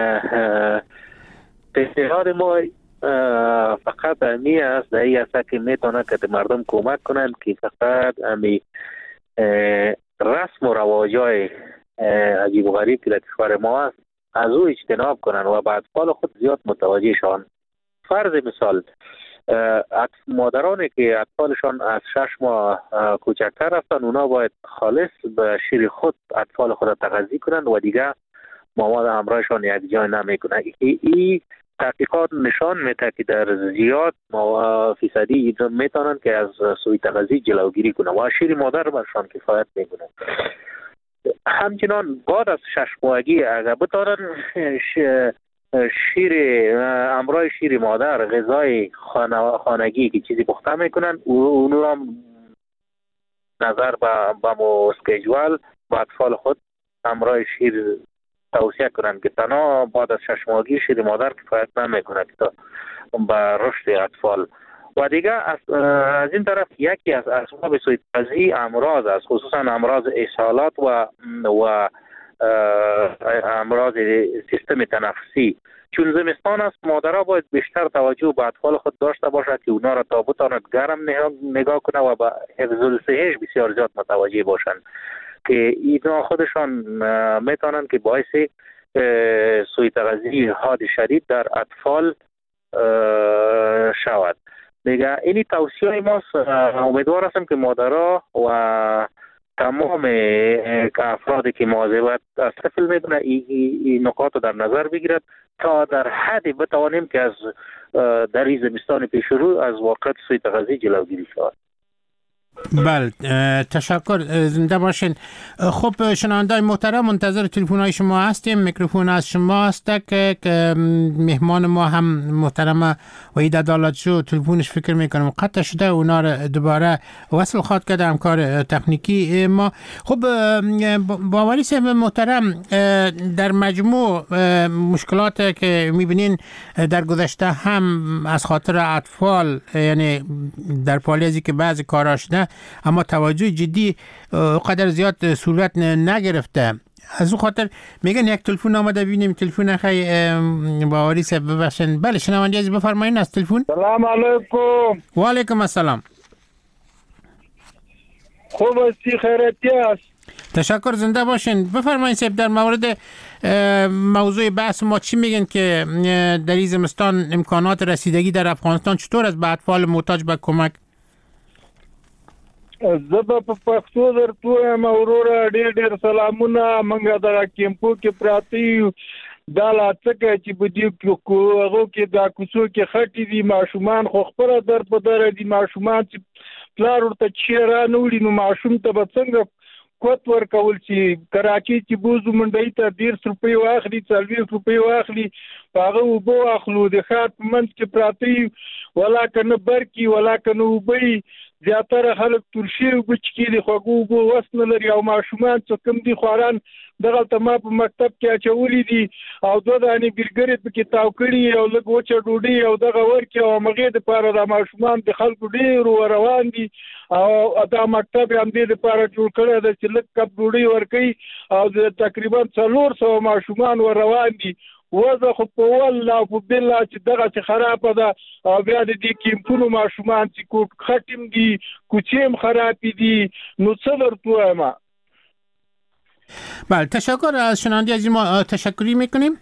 Speaker 9: پیشنهاد ما فقط امی است در این است که میتونه که مردم کمک کنند که فقط امی رسم و رواجای عجیب و غریب که در کشور ما است از او اجتناب کنند و به اطفال خود زیاد متوجه شوند. فرض مثال مادرانی که اطفالشان از 6 ماه کوچکتر هستند، اونا باید خالص به شیر خود اطفال خود تغذیه کنند و دیگه مواد همراهشان یک جای نمیکنند. این تحقیقات نشان میده که در زیاد فیصدی میتونن که از سوء تغذیه جلوگیری کنند و شیر مادر برشان کفایت میکنه. همچنان بعد از 6 ماهگی اگر بتونن شیر همراه شیر مادر غذای خانگی که چیزی پخته میکنن اونو هم نظر به مو اسکیجوال با اطفال خود همراه شیر توصیه کنند که تنها بعد از 6 ماهگی شیر مادر کفایت نمیکنه که تا به رشد اطفال و دیگه از این طرف یکی از اسباب سوء تغذیه امراض است، خصوصا امراض اسهالات و امراض سیستم تنفسی. چون زمستان است، مادرها باید بیشتر توجه به اطفال خود داشته باشد که اونا را تا بتواند گرم نگاه کنه و به حفظ الصحه بسیار زیاد متوجه باشند که اینا خودشان میتونن که باعث سوء تغذیه حاد شدید در اطفال شود. دیگه اینی توصیه ماست. امیدوار هستم که مادرها و تمام افرادی که مواظبت از طفل میدونه این نکات رو در نظر بگیرد تا در حدی بتوانیم که از در این زمستان پیش رو از واقعیت سوء تغذیه جلوگیری شود.
Speaker 8: بله، تشکر، زنده باشین. خب شنوندگان محترم، منتظر تلفن های شما هستیم. میکروفون از شما است که مهمان ما هم محترم وحید عدالتجو تلفنش فکر میکنم قطع شده، اونا رو دوباره وصل خواد کرده همکار تکنیکی ما. خب باوری صاحب محترم، در مجموع مشکلات که میبینین در گذشته هم از خاطر اطفال، یعنی در پالیزی که بعضی کاراش نه اما توجه جدی قدر زیاد صورت نگرفته، از اون خاطر میگن یک تلفن آمده ببینیم. تلفن خیلی باوری صاحب ببخشن. بله شنونده عزیز بفرمایید از تلفن.
Speaker 14: سلام علیکم.
Speaker 8: و علیکم السلام.
Speaker 14: خوب هستی؟ خیرتی است؟
Speaker 8: تشکر، زنده باشین. بفرمایید صاحب، در مورد موضوع بحث ما چی میگن که در این زمستان امکانات رسیدگی در افغانستان چطور است به اطفال محتاج به کمک؟
Speaker 14: زبا په پښتو درته یم وروره، ډېر سلامونه. موږ دغه کیمپو کې پراته یو، دا لاڅکه چې په دې هغو کې دا کوڅو کې خټې دي، ماشومان خو خپله در په دره دي. ماشومان چې پلار ورته چې رانه وړي نو ماشوم ته به څنګه کوت ورکول چې کراچۍ چې بوزو منډۍ ته 150 روپۍ واخلي، 40 روپۍ واخلي، په هغه اوبه واخلو. د ښار په منځ کې پراته یو، ولا که نه برکي ولا که نه اوبه، زیاتره خلک ترشي اوبه چکي دي، خوږو اوبه وس نه لري. او ماشومان چې کوم دي خواران دغلته ما په مکتب کې اچولي دي او 2 دانې بیلګرې پکې تاو کړي او لږ وچه ډوډۍ او دغه ورکړي او همغې دپاره دا ماشومان د خلکو ډېر روان دي. او دا مکتب یې همدې دپاره جوړ کړی ده چې لږ کپ ډوډۍ ورکوي او د تقریبا 400 ماشومان ور روان دي. وضع خو په والله او په بالله چې دغه چې خرابه ده. او بیا د دې کیمپونو ماشومان چې خټم دي، کوڅې هم خرابې دي، نو څه درته وایم.
Speaker 8: بله، تشکر. از شنونده عزیز ما تشکری میکنیم.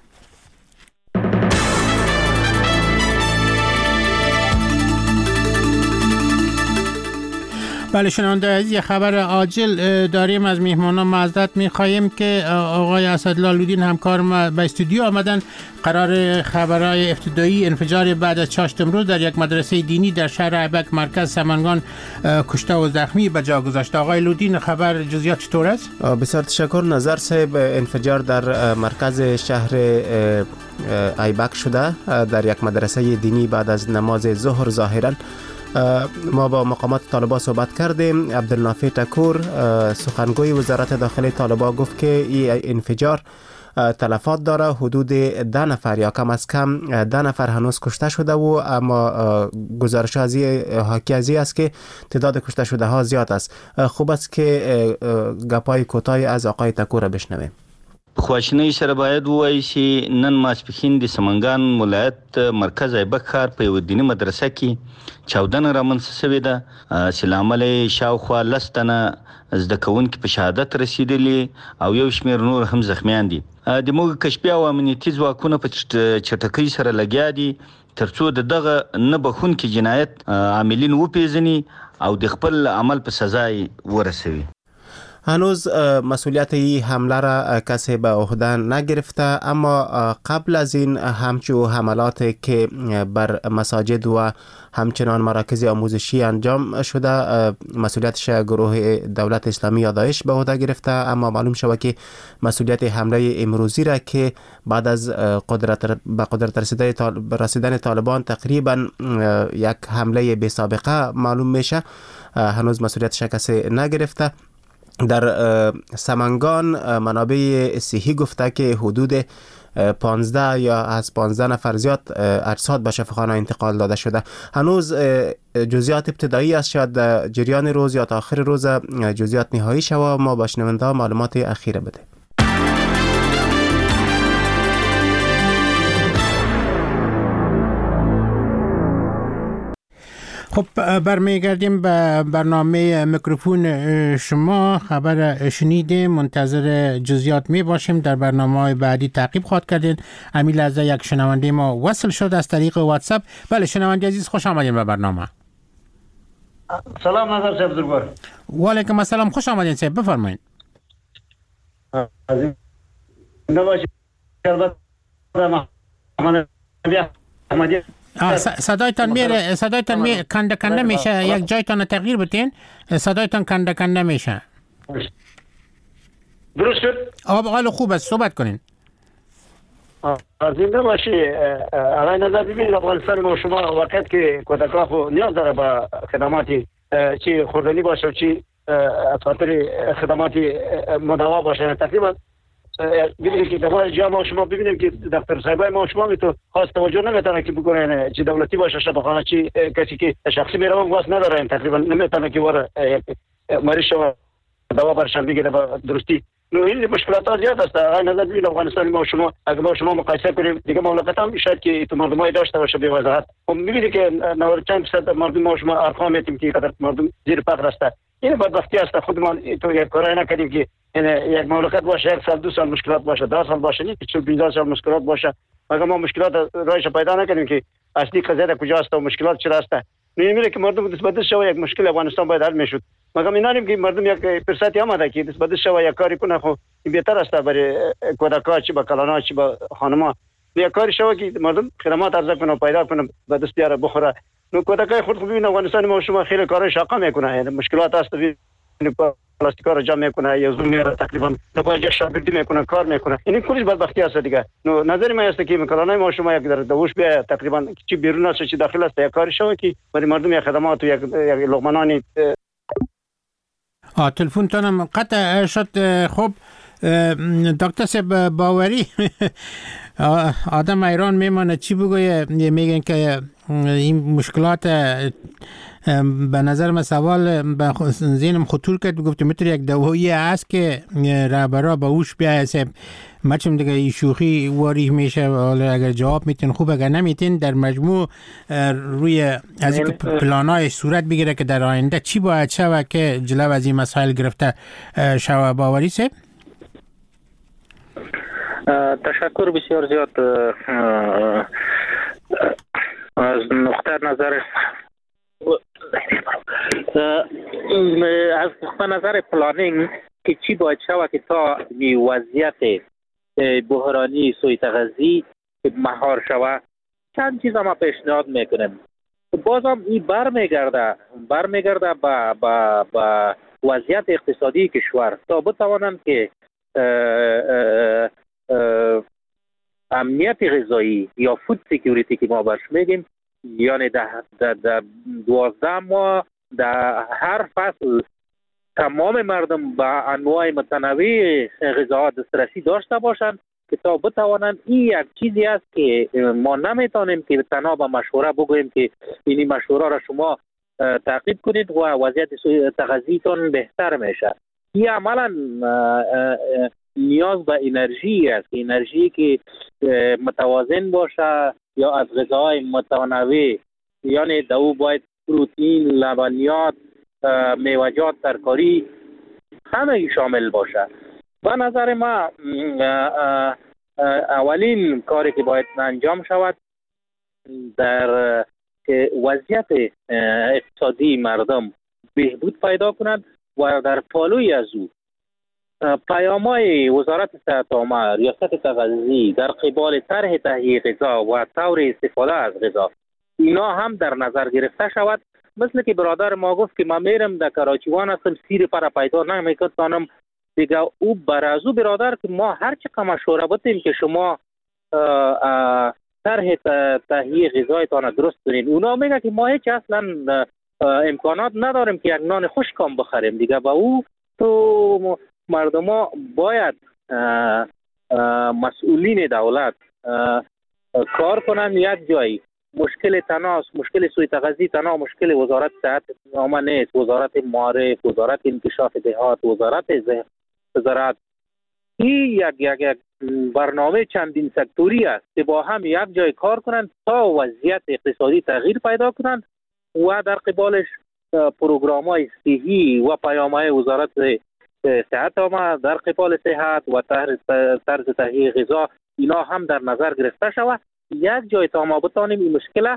Speaker 8: بله شنونده عزیز، خبر عاجل داریم از مهمانان. معذرت می‌خواهیم که آقای اسدالله لودین همکار ما به استودیو آمدن. قرار خبرهای ابتدایی انفجار بعد از چاشت امروز در یک مدرسه دینی در شهر ایبک مرکز سمنگان کشته و زخمی به جا گذاشت. آقای لودین، خبر جزئیات چطور است؟
Speaker 15: بسیار تشکر نظر صاحب. انفجار در مرکز شهر ایبک شده در یک مدرسه دینی بعد از نماز ظهر. ظاهراً ما با مقامات طالبان صحبت کردیم. عبدالنافع تکور سخنگوی وزارت داخلی طالبان گفت که این انفجار تلفات داره. حدود 10 نفر یا کم از کم 10 نفر هنوز کشته شده و اما گزارش حاکی از این است که تعداد کشته شده ها زیاد است. خوب است که گپای کوتاهی از آقای تکور بشنویم.
Speaker 16: خواشنۍ سره باید ووایي چې نن ماسپښین د سمنګان ولایت مرکز ایبک ښار په یوه دیني مدرسه کې چاودنه رامنځته شوې ده چې له امله یې شاوخوا 10 تنه زده کوونکي په شهادت رسېدلي او یو شمېر نور هم زخمیان دي. د موږ کشفي او امنیتي ځواکونه په چټکۍ سره لګیا دي تر څو د دغه نه بخونکي جنایت عاملین وپېژني او د خپل عمل په سزا یې ورسوي.
Speaker 15: هنوز مسئولیت این حمله را کسی به عهده نگرفته، اما قبل از این همچو حملات که بر مساجد و همچنان مراکز آموزشی انجام شده مسئولیتش گروه دولت اسلامی یا داعش به عهده گرفته. اما معلوم شود که مسئولیت حمله امروزی را که بعد از به قدرت رسیدن طالبان تقریبا یک حمله بی سابقه معلوم میشه، هنوز مسئولیتش کسی نگرفته. در سمنگان منابع صحی گفته که حدود 15 یا از 15 نفر زیاد اجساد به شفاخانه انتقال داده شده. هنوز جزئیات ابتدایی است، شاید در جریان روز یا تا آخر روز جزئیات نهایی شود. ما با شنونده ها معلومات اخیره بده.
Speaker 8: خب برمیگردیم به برنامه میکروفون شما. خبر شنیدیم، منتظر جزئیات می باشیم. در برنامه‌های بعدی تعقیب خواهد کردین. امیل از یک شنونده ما وصل شد از طریق واتساپ. بله شنونده عزیز، خوش آمدین به برنامه.
Speaker 17: سلام نظر صاحب بزرگوار.
Speaker 8: و علیکم السلام، خوش آمدین صاحب، بفرمایید. صدایتان میره کنده میشه. یک جایتان تغییر بتین، صدایتان کنده میشه.
Speaker 17: درست شد؟
Speaker 8: حالا خوب است، صحبت کنین.
Speaker 17: زنده باشی. آقای نظر ببینید، افغانستان ما شما وقت که کودکان خو نیاز داره به خدماتی چی خوردنی باشه و چی خاطر خدماتی مداوا باشه. تقریبا ببینید که در جا ما شما ببینیم که دفتر صاحبای ما شما میتونه خاص توجه نمیتونه که بکنن، چی دولتی باشه شفاخانه، چی کسی که شخصی میره واسه نداره، تقریبا نمیتونه که وره مریض شما دوا برشان بگیره به درستی. نو این مشکلات زیاد است. آقای نظر ببینید، افغانستان ما شما اگه ما شما مقایسه کنیم دیگه مملکت هم شاید که تو مردمای داشته باشه به وضاحت. خب میبینید که 90% مردم ما شما ارقام میتیم که قدر مردم زیر فقر است. این بدبختی است. خودمان تو یک کاری نکردیم که یک مملکت باشه 1 سال 2 سال مشکلات باشه، 10 سال باشه، نه که 15 سال مشکلات باشه. مگر ما مشکلات راهش پیدا نکردیم که اصلی قضیه کجاست و مشکلات چرا است. میبینید که مردم دست شو یک مشکل افغانستان باید حل میشد. مگر می‌دانیم که مردم یک فرصتی آمده که دست شو یک کاری کنه، خب بهتر است برای کودکان چی با کلانا چی با خانما. یک کاری شو که مردم خدمات ارزش کنه پیدا کنه به دست بیاره بخوره. نو کودکای خود خوب ببین افغانستان ما شما خیلی کارا شاقا میکنه، یعنی مشکلات است. پلاستیکا رو جمع میکنه یا زوم میاره، تقریبا نپایج شاگردی میکنه، کار میکنه. این کلیش بدبختی است دیگه. نو نظر من است که کلانای ما شما یک در دوش بیا تقریبا چی بیرون است چی داخل است، یک کاری شو که برای مردم یک خدمات و یک لقمانانی.
Speaker 8: تلفن تونم قطع شد. خب دکتر صاحب باوری آدم ایران میمانه چی بگویه؟ میگن که این مشکلات به نظر من سوال به ذهنم خطور کرد، گفتم میتونه یک دوایی هست که رهبرا به اوش بیایه صاحب. مچم دیگه این شوخی واریح میشه، اگر جواب میتین خوب، اگر نمیتین در مجموع روی از این پلانای صورت بگیره که در آینده چی باید شود که جلو از این مسائل گرفته شود. باوری صاحب
Speaker 9: تشکر بسیار زیاد. از نقطه نظر از نظر پلانینگ که چی باید شود که تا وضعیت بحرانی سوی تغذی مهار شود، چند چیز ما پیشنهاد میکنیم. بازم این برمیگرده با وضعیت اقتصادی کشور تا بتوانند که امنیت غذایی یا فود سکیوریتی که ما برش میگیم، یعنی در 12 ماه در هر فصل تمام مردم با انواع متنوع غذاها دسترسی داشته باشند که تا بتوانند. این یک چیزی است که ما نمیتونیم که تنها با مشوره بگوییم که این مشوره را شما تعقیب کنید و وضعیت تغذیتون بهتر میشه. این عملا نیاز به انرژی است، انرژی که متوازن باشه یا از غذاهای متنوع، یعنی دو باید پروتئین، لبنیات، میوه‌جات، ترکاری همه شامل باشه. به نظر ما اولین کاری که باید انجام شود در که وضعیت اقتصادی مردم بهبود پیدا کند و در پالوی از او پیام‌های وزارت صحت عامه، ریاست تغذی در قبال طرح تهیه غذا و طور استفاده از غذا اینا هم در نظر گرفته شود. مثل که برادر ما گفت که ما میرم در کراچیوان هستم، سیر پر پیدا نمیکنم دیگه. او برازو برادر که ما هر چقدر مشوره بتیم که شما طرح تهیه غذایتان درست کنین، اونا میگه که ما هیچ اصلا امکانات نداریم که یک نان خشکم بخریم دیگه. با او تو مردم ها باید مسئولین دولت کار کنن یک جایی. مشکل تناس، مشکل سوی تغذی تنها مشکل وزارت صحت عامه نیست، وزارت معارف، وزارت انکشاف دهات، وزارت زراعت. این یک برنامه چندین سکتوری است که با هم یک جای کار کنند تا وضعیت اقتصادی تغییر پیدا کنند و در قبالش پروگرام‌های صحی و پیام‌های وزارت صحت عامه در قبال صحت و طرز تهیه غذا اینا هم در نظر گرفته شود. یک جای تا ما بتانیم این مشکل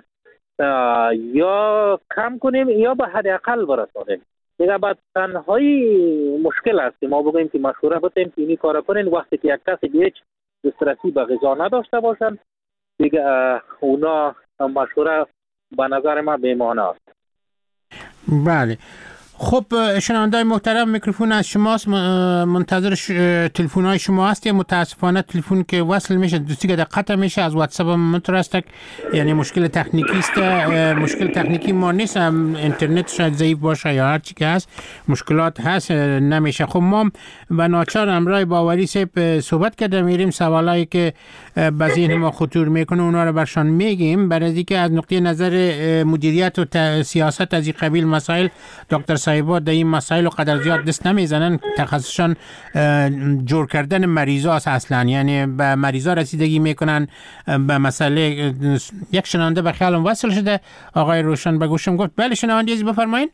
Speaker 9: یا کم کنیم یا به حداقل برسانیم. دیگه بعد تنهایی مشکل است که ما بگوییم که مشوره بتیم که اینی کار کنین وقتی که یک کسی به هیچ دسترسی به غذا نداشته باشن دیگه اونا مشوره به نظر ما بی‌معنی است.
Speaker 8: بله. خب شنونده‌های محترم، میکروفون از شماست، منتظر تلفن های شما هست. متاسفانه تلفن که وصل میشه دوستی که قطع میشه از واتساپ مترسته، یعنی مشکل تکنیکی است. مشکل تکنیکی ما نیست، اینترنت شاید ضعیف باشه یا هر چی که هست، مشکلات هست نمیشه. خب ما و ناچار امرای باوری صاحب صحبت کرده میریم سوالایی که به ذهن ما خطور میکنه اونا رو برشان میگیم، برای اینکه از نقطه نظر مدیریت و سیاست از این قبیل مسائل دکتر صاحبا در این مسائل و قدر زیاد دست نمیزنن. تخصصشان جور کردن مریضا است اصلا، یعنی به مریضا رسیدگی میکنن به مسئله. یک شنونده به خیالم وصل شده، آقای روشن به گوشم گفت. بله شنونده عزیز بفرمایید.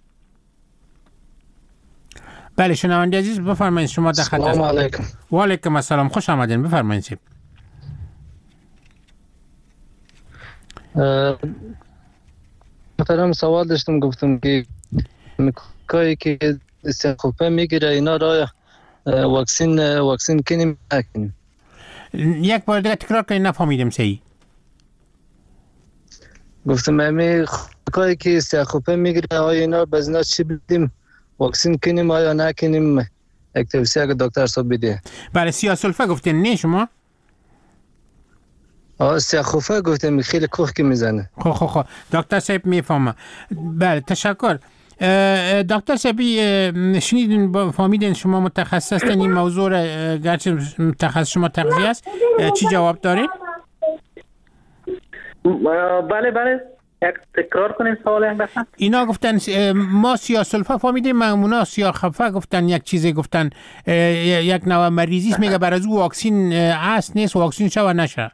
Speaker 8: بله شنونده عزیز بفرمایید، شما در خط.
Speaker 18: سلام علیکم.
Speaker 8: و علیکم السلام، خوش آمدین، بفرمایید.
Speaker 18: محترم سوال داشتم، گفتم که کاری که استخوفه میگیره اینا را واکسین کنیم نکنیم.
Speaker 8: یک بار دیگه تکرار کنید، نفهمیدم صحیح.
Speaker 18: گفتم امی کاری که استخوفه میگیره آیا اینا بزنا چی بدیم، واکسین کنیم آیا نکنیم؟ یک توصیه اگه دکتر صاحب بده.
Speaker 8: بله سیاه‌سلفه گفتین نه شما؟
Speaker 18: استخوفه گفتم خیلی کوخ که میزنه.
Speaker 8: خب دکتر صاحب میفهمه. بله تشکر. دکتر صاحبی شنیدین فهمیدین شما متخصص هستین این موضوع را، گرچه تخصص شما تغذیه است، چی جواب دارین؟
Speaker 9: بله یک تکرار کنین سوال هم بسن.
Speaker 8: اینا گفتن ما سیاه‌سلفه فهمیدیم، اونا سیاه‌خفه گفتن، یک چیزی گفتن یک نوع مریضی است، میگه بر از او واکسین هست نیست، واکسین شو نشه.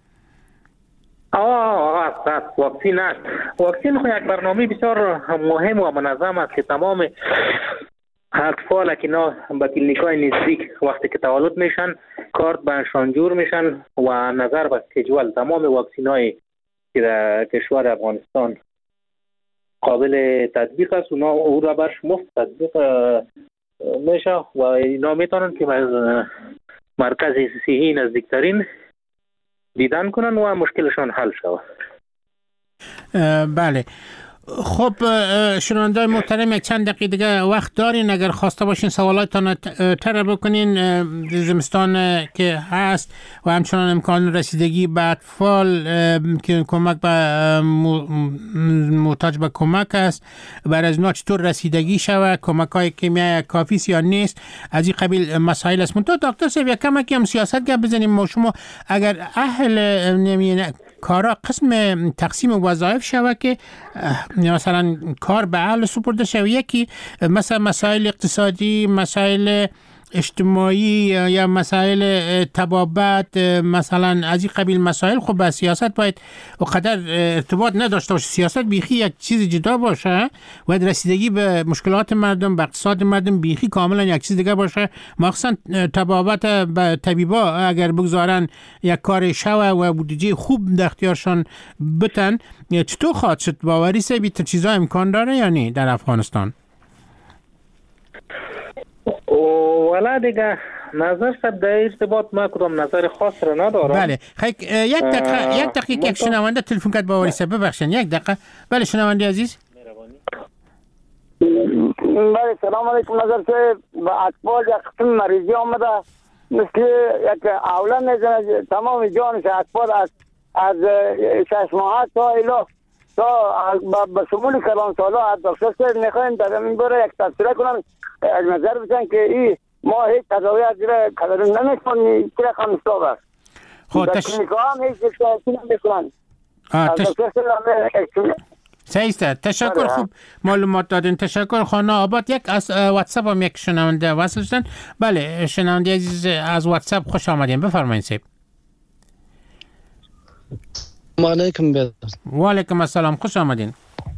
Speaker 9: واکسین است. واکسین خو یک برنامه بسیار مهم و منظم است که تمام اطفال که به کلینیکای نزدیک وقتی که تولد میشن کارت بهشان جور میشن و نظر به اسکیجول تمام واکسینای که در کشور افغانستان قابل تطبیق است اونا او را برش مفت تطبیق میشه و اینا میتونن که از مرکز صحی نزدیکترین دیدن کنن و مشکلشان حل شود.
Speaker 8: بله. خب شنونده‌های محترم یک چند دقیقه دیگه وقت دارین، اگر خواسته باشین سوالاتتان طرح بکنین. زمستان که هست و همچنان امکان رسیدگی به اطفال که کمک به محتاج به کمک است، برای از اونا چطور رسیدگی شود، کمک‌های کیمیایی کافی است یا نیست، از این قبیل مسائل است. منتها دکتر صاحب یک کمکی هم سیاست گپ بزنیم. ما شما اگر اهل کارا قسم تقسیم وظایف شود که مثلا کار به اهل سپرده شود، یکی مثلا مسائل اقتصادی، مسائل اجتماعی یا مسائل طبابت، مثلا از این قبیل مسائل، خب با سیاست باید وقدر ارتباط نداشته باشه. سیاست بیخی یک چیز جدا باشه و رسیدگی به مشکلات مردم، به اقتصاد مردم بیخی کاملا یک چیز دیگه باشه. مخصوصا طبابت به طبیبا اگر بگذارن یک کار شوه و بودجه خوب در اختیارشان بتن، چطور خواهد شد؟ باوری سبی تا چیزا امکان داره یا نه در افغانستان؟
Speaker 9: ولی دیگه نظر شد در ارتباط ما کدام نظر خاص را ندارم.
Speaker 8: بله یک دقیقه یک شنونده تلفن کرد باوری صاحب، ببخشید یک دقیقه. بله شنونده عزیز.
Speaker 4: بله سلام علیکم نظر صاحب. با اطفال یک قسم مریضی آمده مثل یک اوله میزنه تمام جانش اطفال از 6 ماه تا الی تا به شمول کلان سالا. دکتر صاحب میخوایم در این باره یک تفسیر کنم، از نظر بزن که این ما هیچ تداوی از زیر کلاری نمیکنیم. چی رقم حساب است؟
Speaker 8: خب
Speaker 4: کلینیکا هم هیچ چیزی نمیکنن.
Speaker 8: سعیسته تشکر. خوب معلومات دادین. تشکر. خانه آباد. یک از واتساپ هم یک شنونده وصل شدن. بله شنونده عزیز از واتساپ خوش آمدین. بفرمایید سیب. و علیکم السلام. خوش آمدین.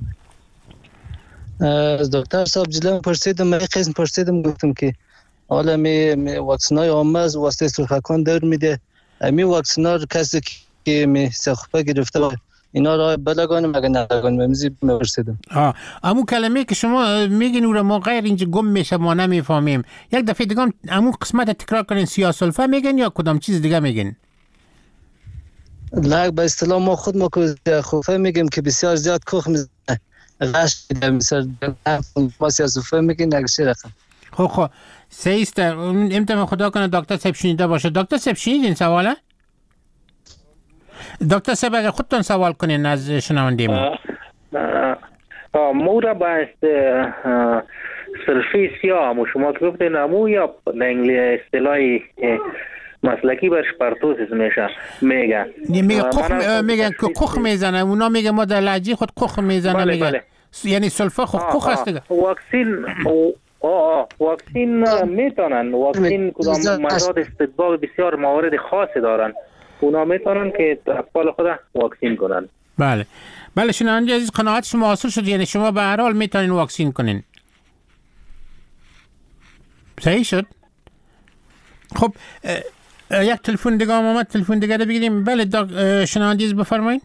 Speaker 18: از دکتر صاحب جلوی پرسیدم، من قسم پرسیدم گفتم که حالا می واکسنای عامه از واسطه سرخکان دور میده. می واکسنا کسی که می سخپه گرفته اینا را بلگانم اگه نلگانم میزی میپرسیدم.
Speaker 8: امو کلمه که شما میگین او را ما غیر اینجا گم میشه ما نمیفهمیم. یک دفعه دیگه امو قسمت تکرار کنین. سیاه‌سلفه میگن یا کدام چیز دیگه میگن؟
Speaker 18: لا به اصطلاح ما خود ما خوفه میگیم که بسیار زیاد کوخ میزنه. غش میده مثلا ما سیاه‌سلفه میگین نگشی رقم.
Speaker 8: خب سیست امتحان خدا کنه دکتر صاحب شنیده باشه. دکتر صاحب شنیدین سواله؟ دکتر صاحب اگر خودتون سوال کنین از شنونده
Speaker 9: ما را با سلفی سیاه شما که گفتین امو یا انگلیسی اصطلاحی مسلکی برش پرتوسیس میگن
Speaker 8: میگن که کخ میزنه. اونا میگه ما در لهجه خود کخ میزنه.
Speaker 9: بله.
Speaker 8: یعنی سلفه کخ هست دیگه.
Speaker 9: واکسین میتونن. واکسین کدام مواد استدباغ بسیار موارد خاصی دارن. اونا میتونن که اطفال خود واکسین کنن.
Speaker 8: بله شنونده عزیز قناعت شما حاصل شد. یعنی شما به هر حال میتونین واکسین کنین. صحیح شد. خب یک تلفن دیگه آمد. تلفن دیگه رو بگیریم. بله شنونده عزیز بفرمایید.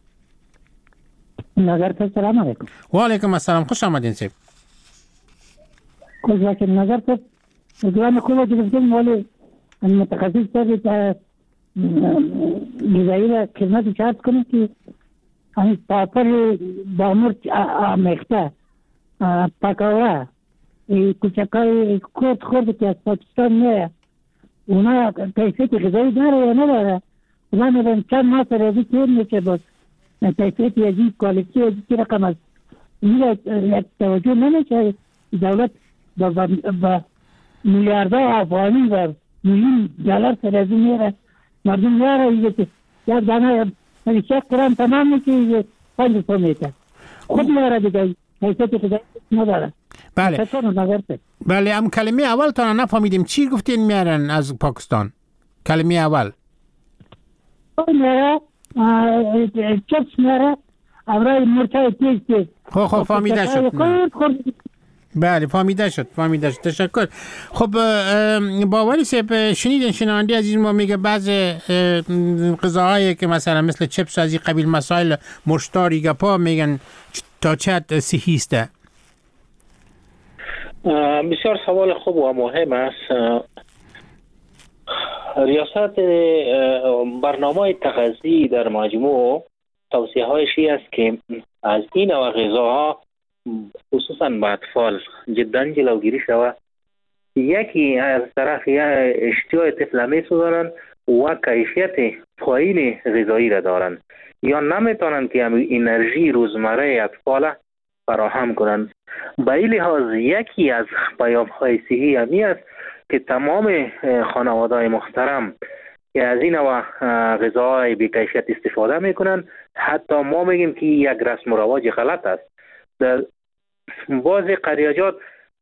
Speaker 19: نظر سلام علیکم.
Speaker 8: و علیکم السلام. خوش آمدین سیب.
Speaker 19: خوش باشید. نظر تو دوام خوبه گرفتیم ولی متخصص تر غذایی را خدمت شرط کنه که همین پاپر بامور آمیخته پاکاوه کوچکای خورد که از پاکستان میه اونا کیفیت غذایی داره یا نداره؟ اونا میدن چند ماه سرازی که میشه باز کیفیت یزید کوالیتی یزید که رقم است این یک توجه نمیشه. دولت با میلیاردها افغانی و میلیون دلار سرازی میره مردم یاره یک دانه شک قرآن تمام میشه 5 میتر خود میاره دیگه حیثیت غذایی نداره.
Speaker 8: بله ام کلمه اول تا نفهمیدیم چی گفتین میارن از پاکستان؟ کلمه اول
Speaker 19: میاره چپس میاره امرای مرچای تیز
Speaker 8: خب فهمیده شد. بله فهمیده شد. تشکر. خب باوری صاحب شنیدین شنونده عزیز ما میگه بعض غذاهایی که مثلا مثل چپس از این قبیل مسائل مشتاری گپا میگن تا چه حد صحیح است؟
Speaker 9: بسیار سوال خوب و مهم است. ریاست برنامه تغذی در مجموع توصیه هایش است که از این نوع غذاها خصوصا با اطفال جدا جلوگیری شود. یکی از طرف اشتیاق طفل میسوزانند و کیفیت پایین غذایی را دارند یا نمیتونند که انرژی روزمره اطفال فراهم کنند. به این لحاظ یکی از پیام‌های صحی همی است که تمام خانواده‌های محترم که از این نوع غذاهای بی کیفیت استفاده میکنند، حتی ما میگیم که یک رسم و رواج غلط است. در بعض قریاجات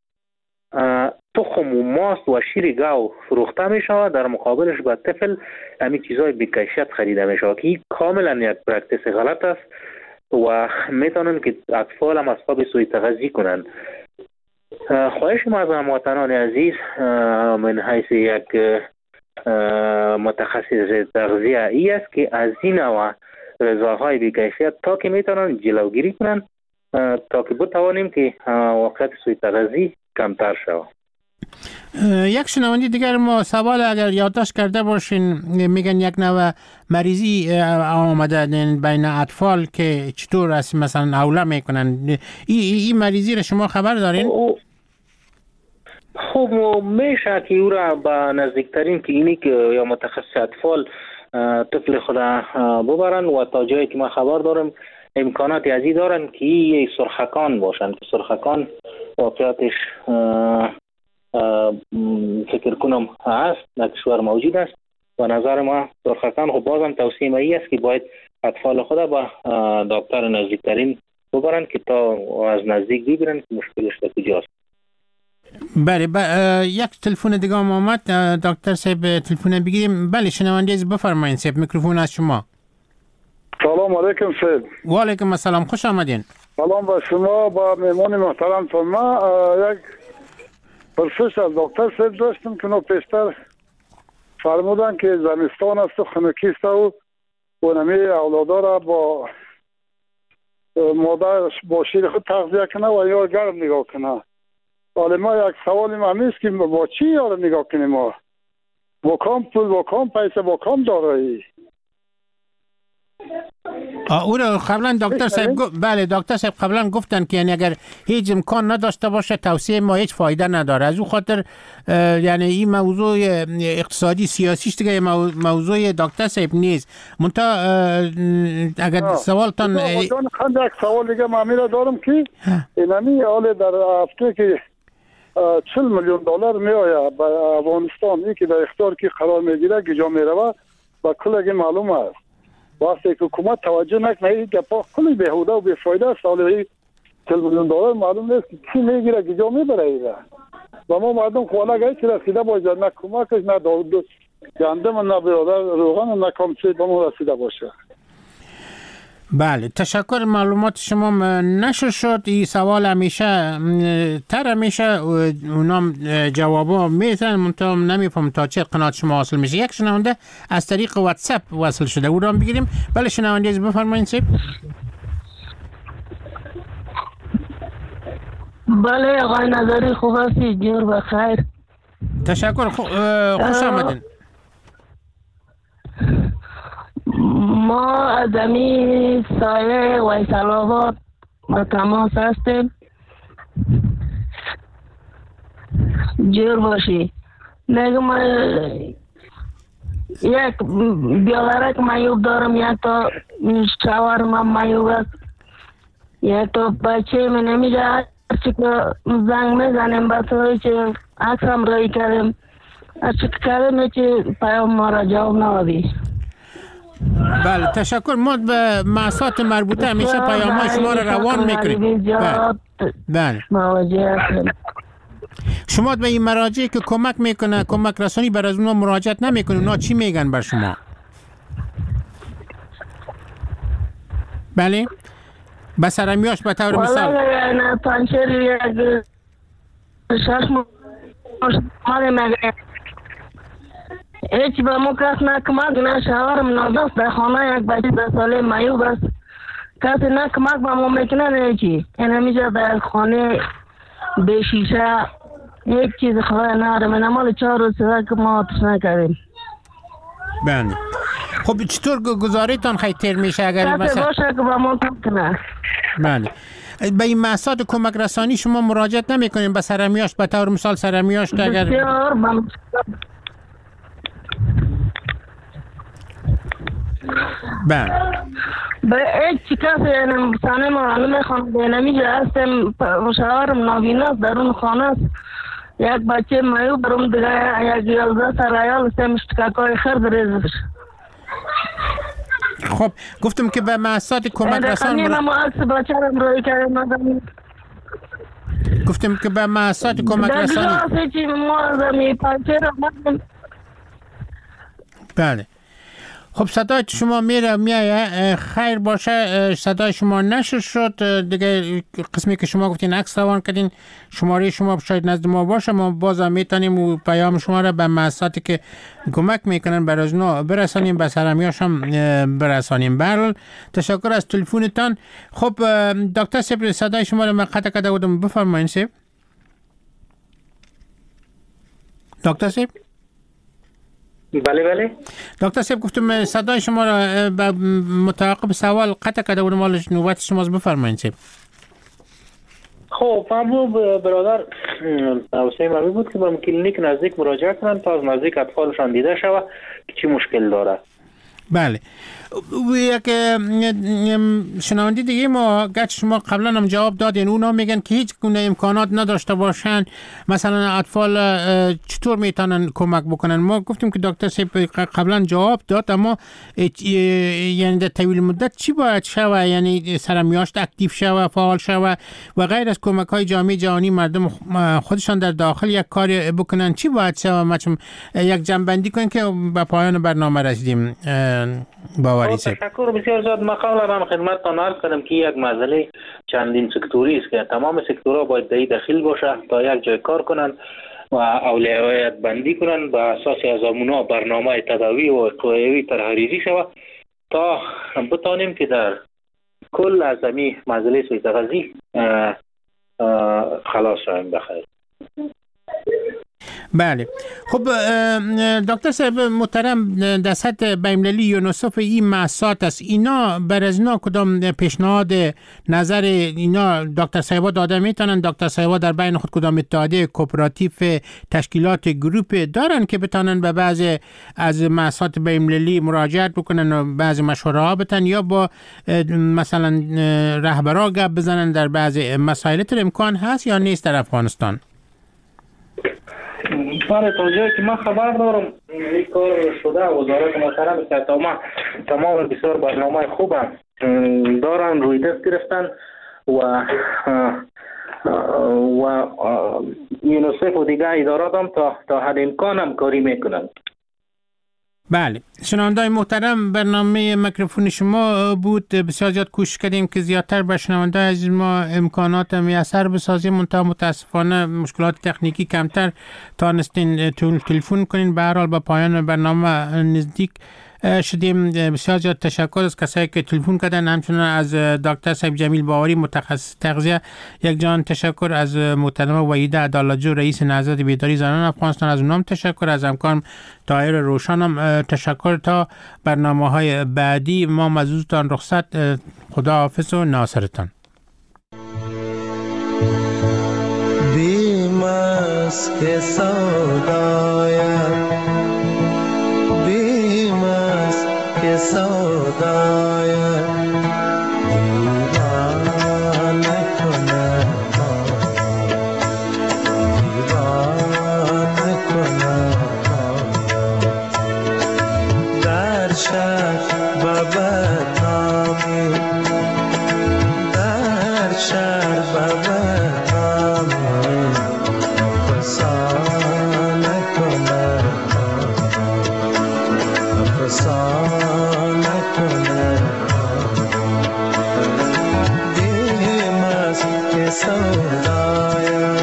Speaker 9: تخم و ماست و شیر گاو فروخته می شود، در مقابلش به طفل همین چیزهای بی کیفیت خریده می شود که کاملا یک پرکتیس غلط است و میتونن که اطفال هم اصحاب سوء تغذی کنند. خواهش ما از هموطنان عزیز من حیث یک متخصص تغذیه ای است که از این نوع غذاهای بی کیفیت تا که میتونن جلوگیری کنند تا که بتوانیم که واقعیت سوء تغذی کمتر شود.
Speaker 8: یک شنونده دیگر ما سوال اگر یادداشت کرده باشین میگن یک نوع مریضی آمده بین اطفال که چطور است مثلا اوله میکنن. این مریضی را شما خبر دارین؟
Speaker 9: خب میشه که او را به نزدیکترین کلینیک یا متخصص اطفال طفل خود ببرن و تا جایی که من خبر دارم امکانات ازی دارن که سرخکان باشن که سرخکان واقعیتش فکر کنم هست در کشور موجود است و نظر ما سرخکان خب بازم توصیه ای است که باید اطفال خود با دکتر نزدیکترین ببرن که تا از نزدیک ببینن که مشکلش در کجاست.
Speaker 8: بله یک تلفن دیگه هم آمد دکتر صاحب تلفن بگیریم. بله شنونده عزیز بفرمایید صاحب میکروفون از شما.
Speaker 14: سلام علیکم صاحب.
Speaker 8: و علیکم السلام خوش آمدین.
Speaker 14: سلام با شما با مهمان محترم تو. ما یک پرسش از دکتر صاحب داشتم که نو پیشتر فرمودن که زمستان است و خنکی است و نمی اولادا را با مادرش با شیر خود تغذیه کنه و یا گرم نگاه کنه. حالا ما یک سوالی ما همیست که با چی یار نگاه کنیم ما؟ با کام پول با کام پیسه با کام دارایی؟
Speaker 8: او را قبلا دکتر صاحب بله دکتر صاحب قبلا گفتن که یعنی اگر هیچ امکان نداشته باشه توصیه ما هیچ فایده نداره. از او خاطر یعنی این موضوع اقتصادی سیاسیش دیگه موضوع دکتر صاحب نیست. منتها اگر سوالتان
Speaker 14: یک سوال دیگه ما میره دارم که اینمی حال در هفته که 40 میلیون دلار میآید به افغانستان ای که در اختیار کی قرار میگیره گجا میروه و کلگی معلوم است. واسه که حکومت توجه نکنه این گپا کلی بیهوده و بیفایده است. حالا 40 میلیون دلار معلوم نیست کی میگیره کجا میبره اینا. و ما مردم خوانا گاهی که رسیده باشه نه کمکش نه داود گندم نه برادر روغن نه کامچه به ما رسیده باشه.
Speaker 8: بله تشکر. معلومات شما نشر شد. این سوال همیشه اونام جوابا میتن منتها نمیفهم تا چه قناعت شما حاصل میشه. یک شنونده از طریق واتساپ وصل شده او را بگیریم. بله شنونده از بفرمایید صاحب.
Speaker 20: بله آقای نظری خوب هستی؟ جور بخیر.
Speaker 8: تشکر. خوش آمدین.
Speaker 20: ما از امی سایه ویسال آباد با تماس هستیم. جور باشی. نگم یک بیاورک مایوب دارم یک تا شاورما مایوب است یک تا بچه من نمیگه چی که زنگ میزنیم با توی چه عکسم رای کردیم از چی کردیم چی پیام ما را جواب نوادی.
Speaker 8: بله تشکر. ما به معصات مربوطه همیشه پیام های شما را روان میکنیم. بله شما به این مراجعی که کمک میکنه کمک رسانی بر از اونا مراجعت نمیکنه اونا چی میگن بر شما؟ بله بسرمیاش به طور مثال
Speaker 20: والله پنچر یک شش ماه مگه هیچ به مو کس نکمک نه شوهرم نادست در خانه یک بچه 10 ساله معیوب است کسی نکمک به مو میکنه نه چی این همیشه در خانه به شیشه هیچ چیز خدای ناره من مال 4 روز که ما آتش نکردیم.
Speaker 8: بله خب چطور گزاریتان خیلی تیر میشه اگر
Speaker 20: مثلا باشه که به ما کنه؟
Speaker 8: بله به این مقصد کمک رسانی شما مراجعت نمیکنین به سرمیاش به طور مثال سرمیاش اگر
Speaker 20: بسیار
Speaker 8: بله
Speaker 20: به هیچ کسی سانه ما نمیخوام به نمیجه هستم شوهرم نابیناست در اون خانه است یک بچه مایو برم دیگه یک 11 سرایال هستم اشتکاکای خرد ریزش.
Speaker 8: خب گفتم که به مؤسسات کمک رسان گفتم که به مؤسسات کمک رسانی بله. خب صدای شما میایه خیر باشه صدای شما نشر شد دیگه قسمی که شما گفتین عکس روان کردین شماره شما شاید نزد ما باشه ما بازم میتونیم و پیام شما را به مؤسساتی که کمک میکنن برای اونا برسانیم به سرمیاش هم برسانیم. برحال تشکر از تلفنتان. خب دکتر صاحب صدای شما را من قطع کرده بودم بفرمایید صاحب. دکتر صاحب
Speaker 9: بله بله
Speaker 8: دکتر صاحب گفتم صدای شما را متعاقب سوال قطع کرده بودم حالش نوبت شماست بفرمایید صاحب.
Speaker 9: خب فهمو برادر توصیه من بود که به کلینیک نزدیک مراجعه کنن تا از نزدیک اطفالشان دیده شود که چی مشکل داره.
Speaker 8: بله. یک شنونده دیگه ما گرچه شما قبلا هم جواب دادین، اونا میگن که هیچ گونه امکانات نداشته باشن، مثلا اطفال چطور میتونن کمک بکنن. ما گفتیم که دکتر صاحب قبلا جواب داد، اما یعنی در طویل مدت چی باید شوه؟ یعنی سرمیاشت اکتیو شوه، فعال شوه و غیر از کمک های جامعه جهانی مردم خودشان در داخل یک کاری بکنن، چی باید شوه؟ مثلا یک جنبندی کنین که به پایان برنامه رسیدیم. باوری صاحب
Speaker 9: تشکر بسیار زیاد. من قبلا خدمتتان عرض کردم که یک مسئله چندین سکتوری است که تمام سکتورها باید دخیل باشه تا یک جای کار کنن و اولویت بندی کنن به اساس ازامونا برنامه تداوی و وقایعی طرحریزی شود تا بتانیم که در کل از این مسئله سوء تغذیه خلاص شویم بخیر.
Speaker 8: بله. خب دکتر صاحب محترم، در سطح بین‌المللی یونیسف این مؤسسات است، اینا بر از اینا کدام پیشنهاد نظر اینا دکتر صاحبا داده میتونن؟ دکتر صاحبا در بین خود کدام اتحادیه کوپراتیو تشکیلات گروپ دارن که بتونن به بعضی از مؤسسات بین‌المللی مراجعت بکنن و بعضی مشوره ها بدن یا با مثلا رهبرا گپ بزنن در بعضی مسائل؟ امکان هست یا نیست در افغانستان؟
Speaker 9: تا جایی که من خبر دارم این کار شده، وزارت محترم تمام بسیار برنامه خوب دارن، روی دست گرفتن و یونیسف و دیگه ادارات هم تا حد امکان همکاری میکنن.
Speaker 8: بله. شنونده‌های محترم، برنامه میکروفون شما بود. بسیار زیاد کوشش کردیم که زیادتر به شنونده از ما امکانات میسر بسازیم، منتها متاسفانه مشکلات تکنیکی کمتر تانستین تلفن کنین. به هر حال به پایان برنامه نزدیک شدیم. بسیار زیاد تشکر از کسایی که تلفن کردن، همچنین از دکتر صاحب جمیل باوری متخصص تغذیه، یک جان تشکر از محترمه وحیده عدالت‌جو رئیس نهضت بیداری زنان افغانستان، از اونم تشکر، از همکارم طاهر روشنم تشکر. تا برنامه‌های بعدی ما مزودتان رخصت. خدا حافظ و ناصرتان. بیمس که سودایم که سودای دیوانه کنه در شهر و بدنامی، در شهر و بدنامی فسانه کنه فسانه کنه بیمز که سودایم.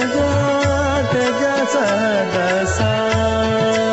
Speaker 21: که جسد سر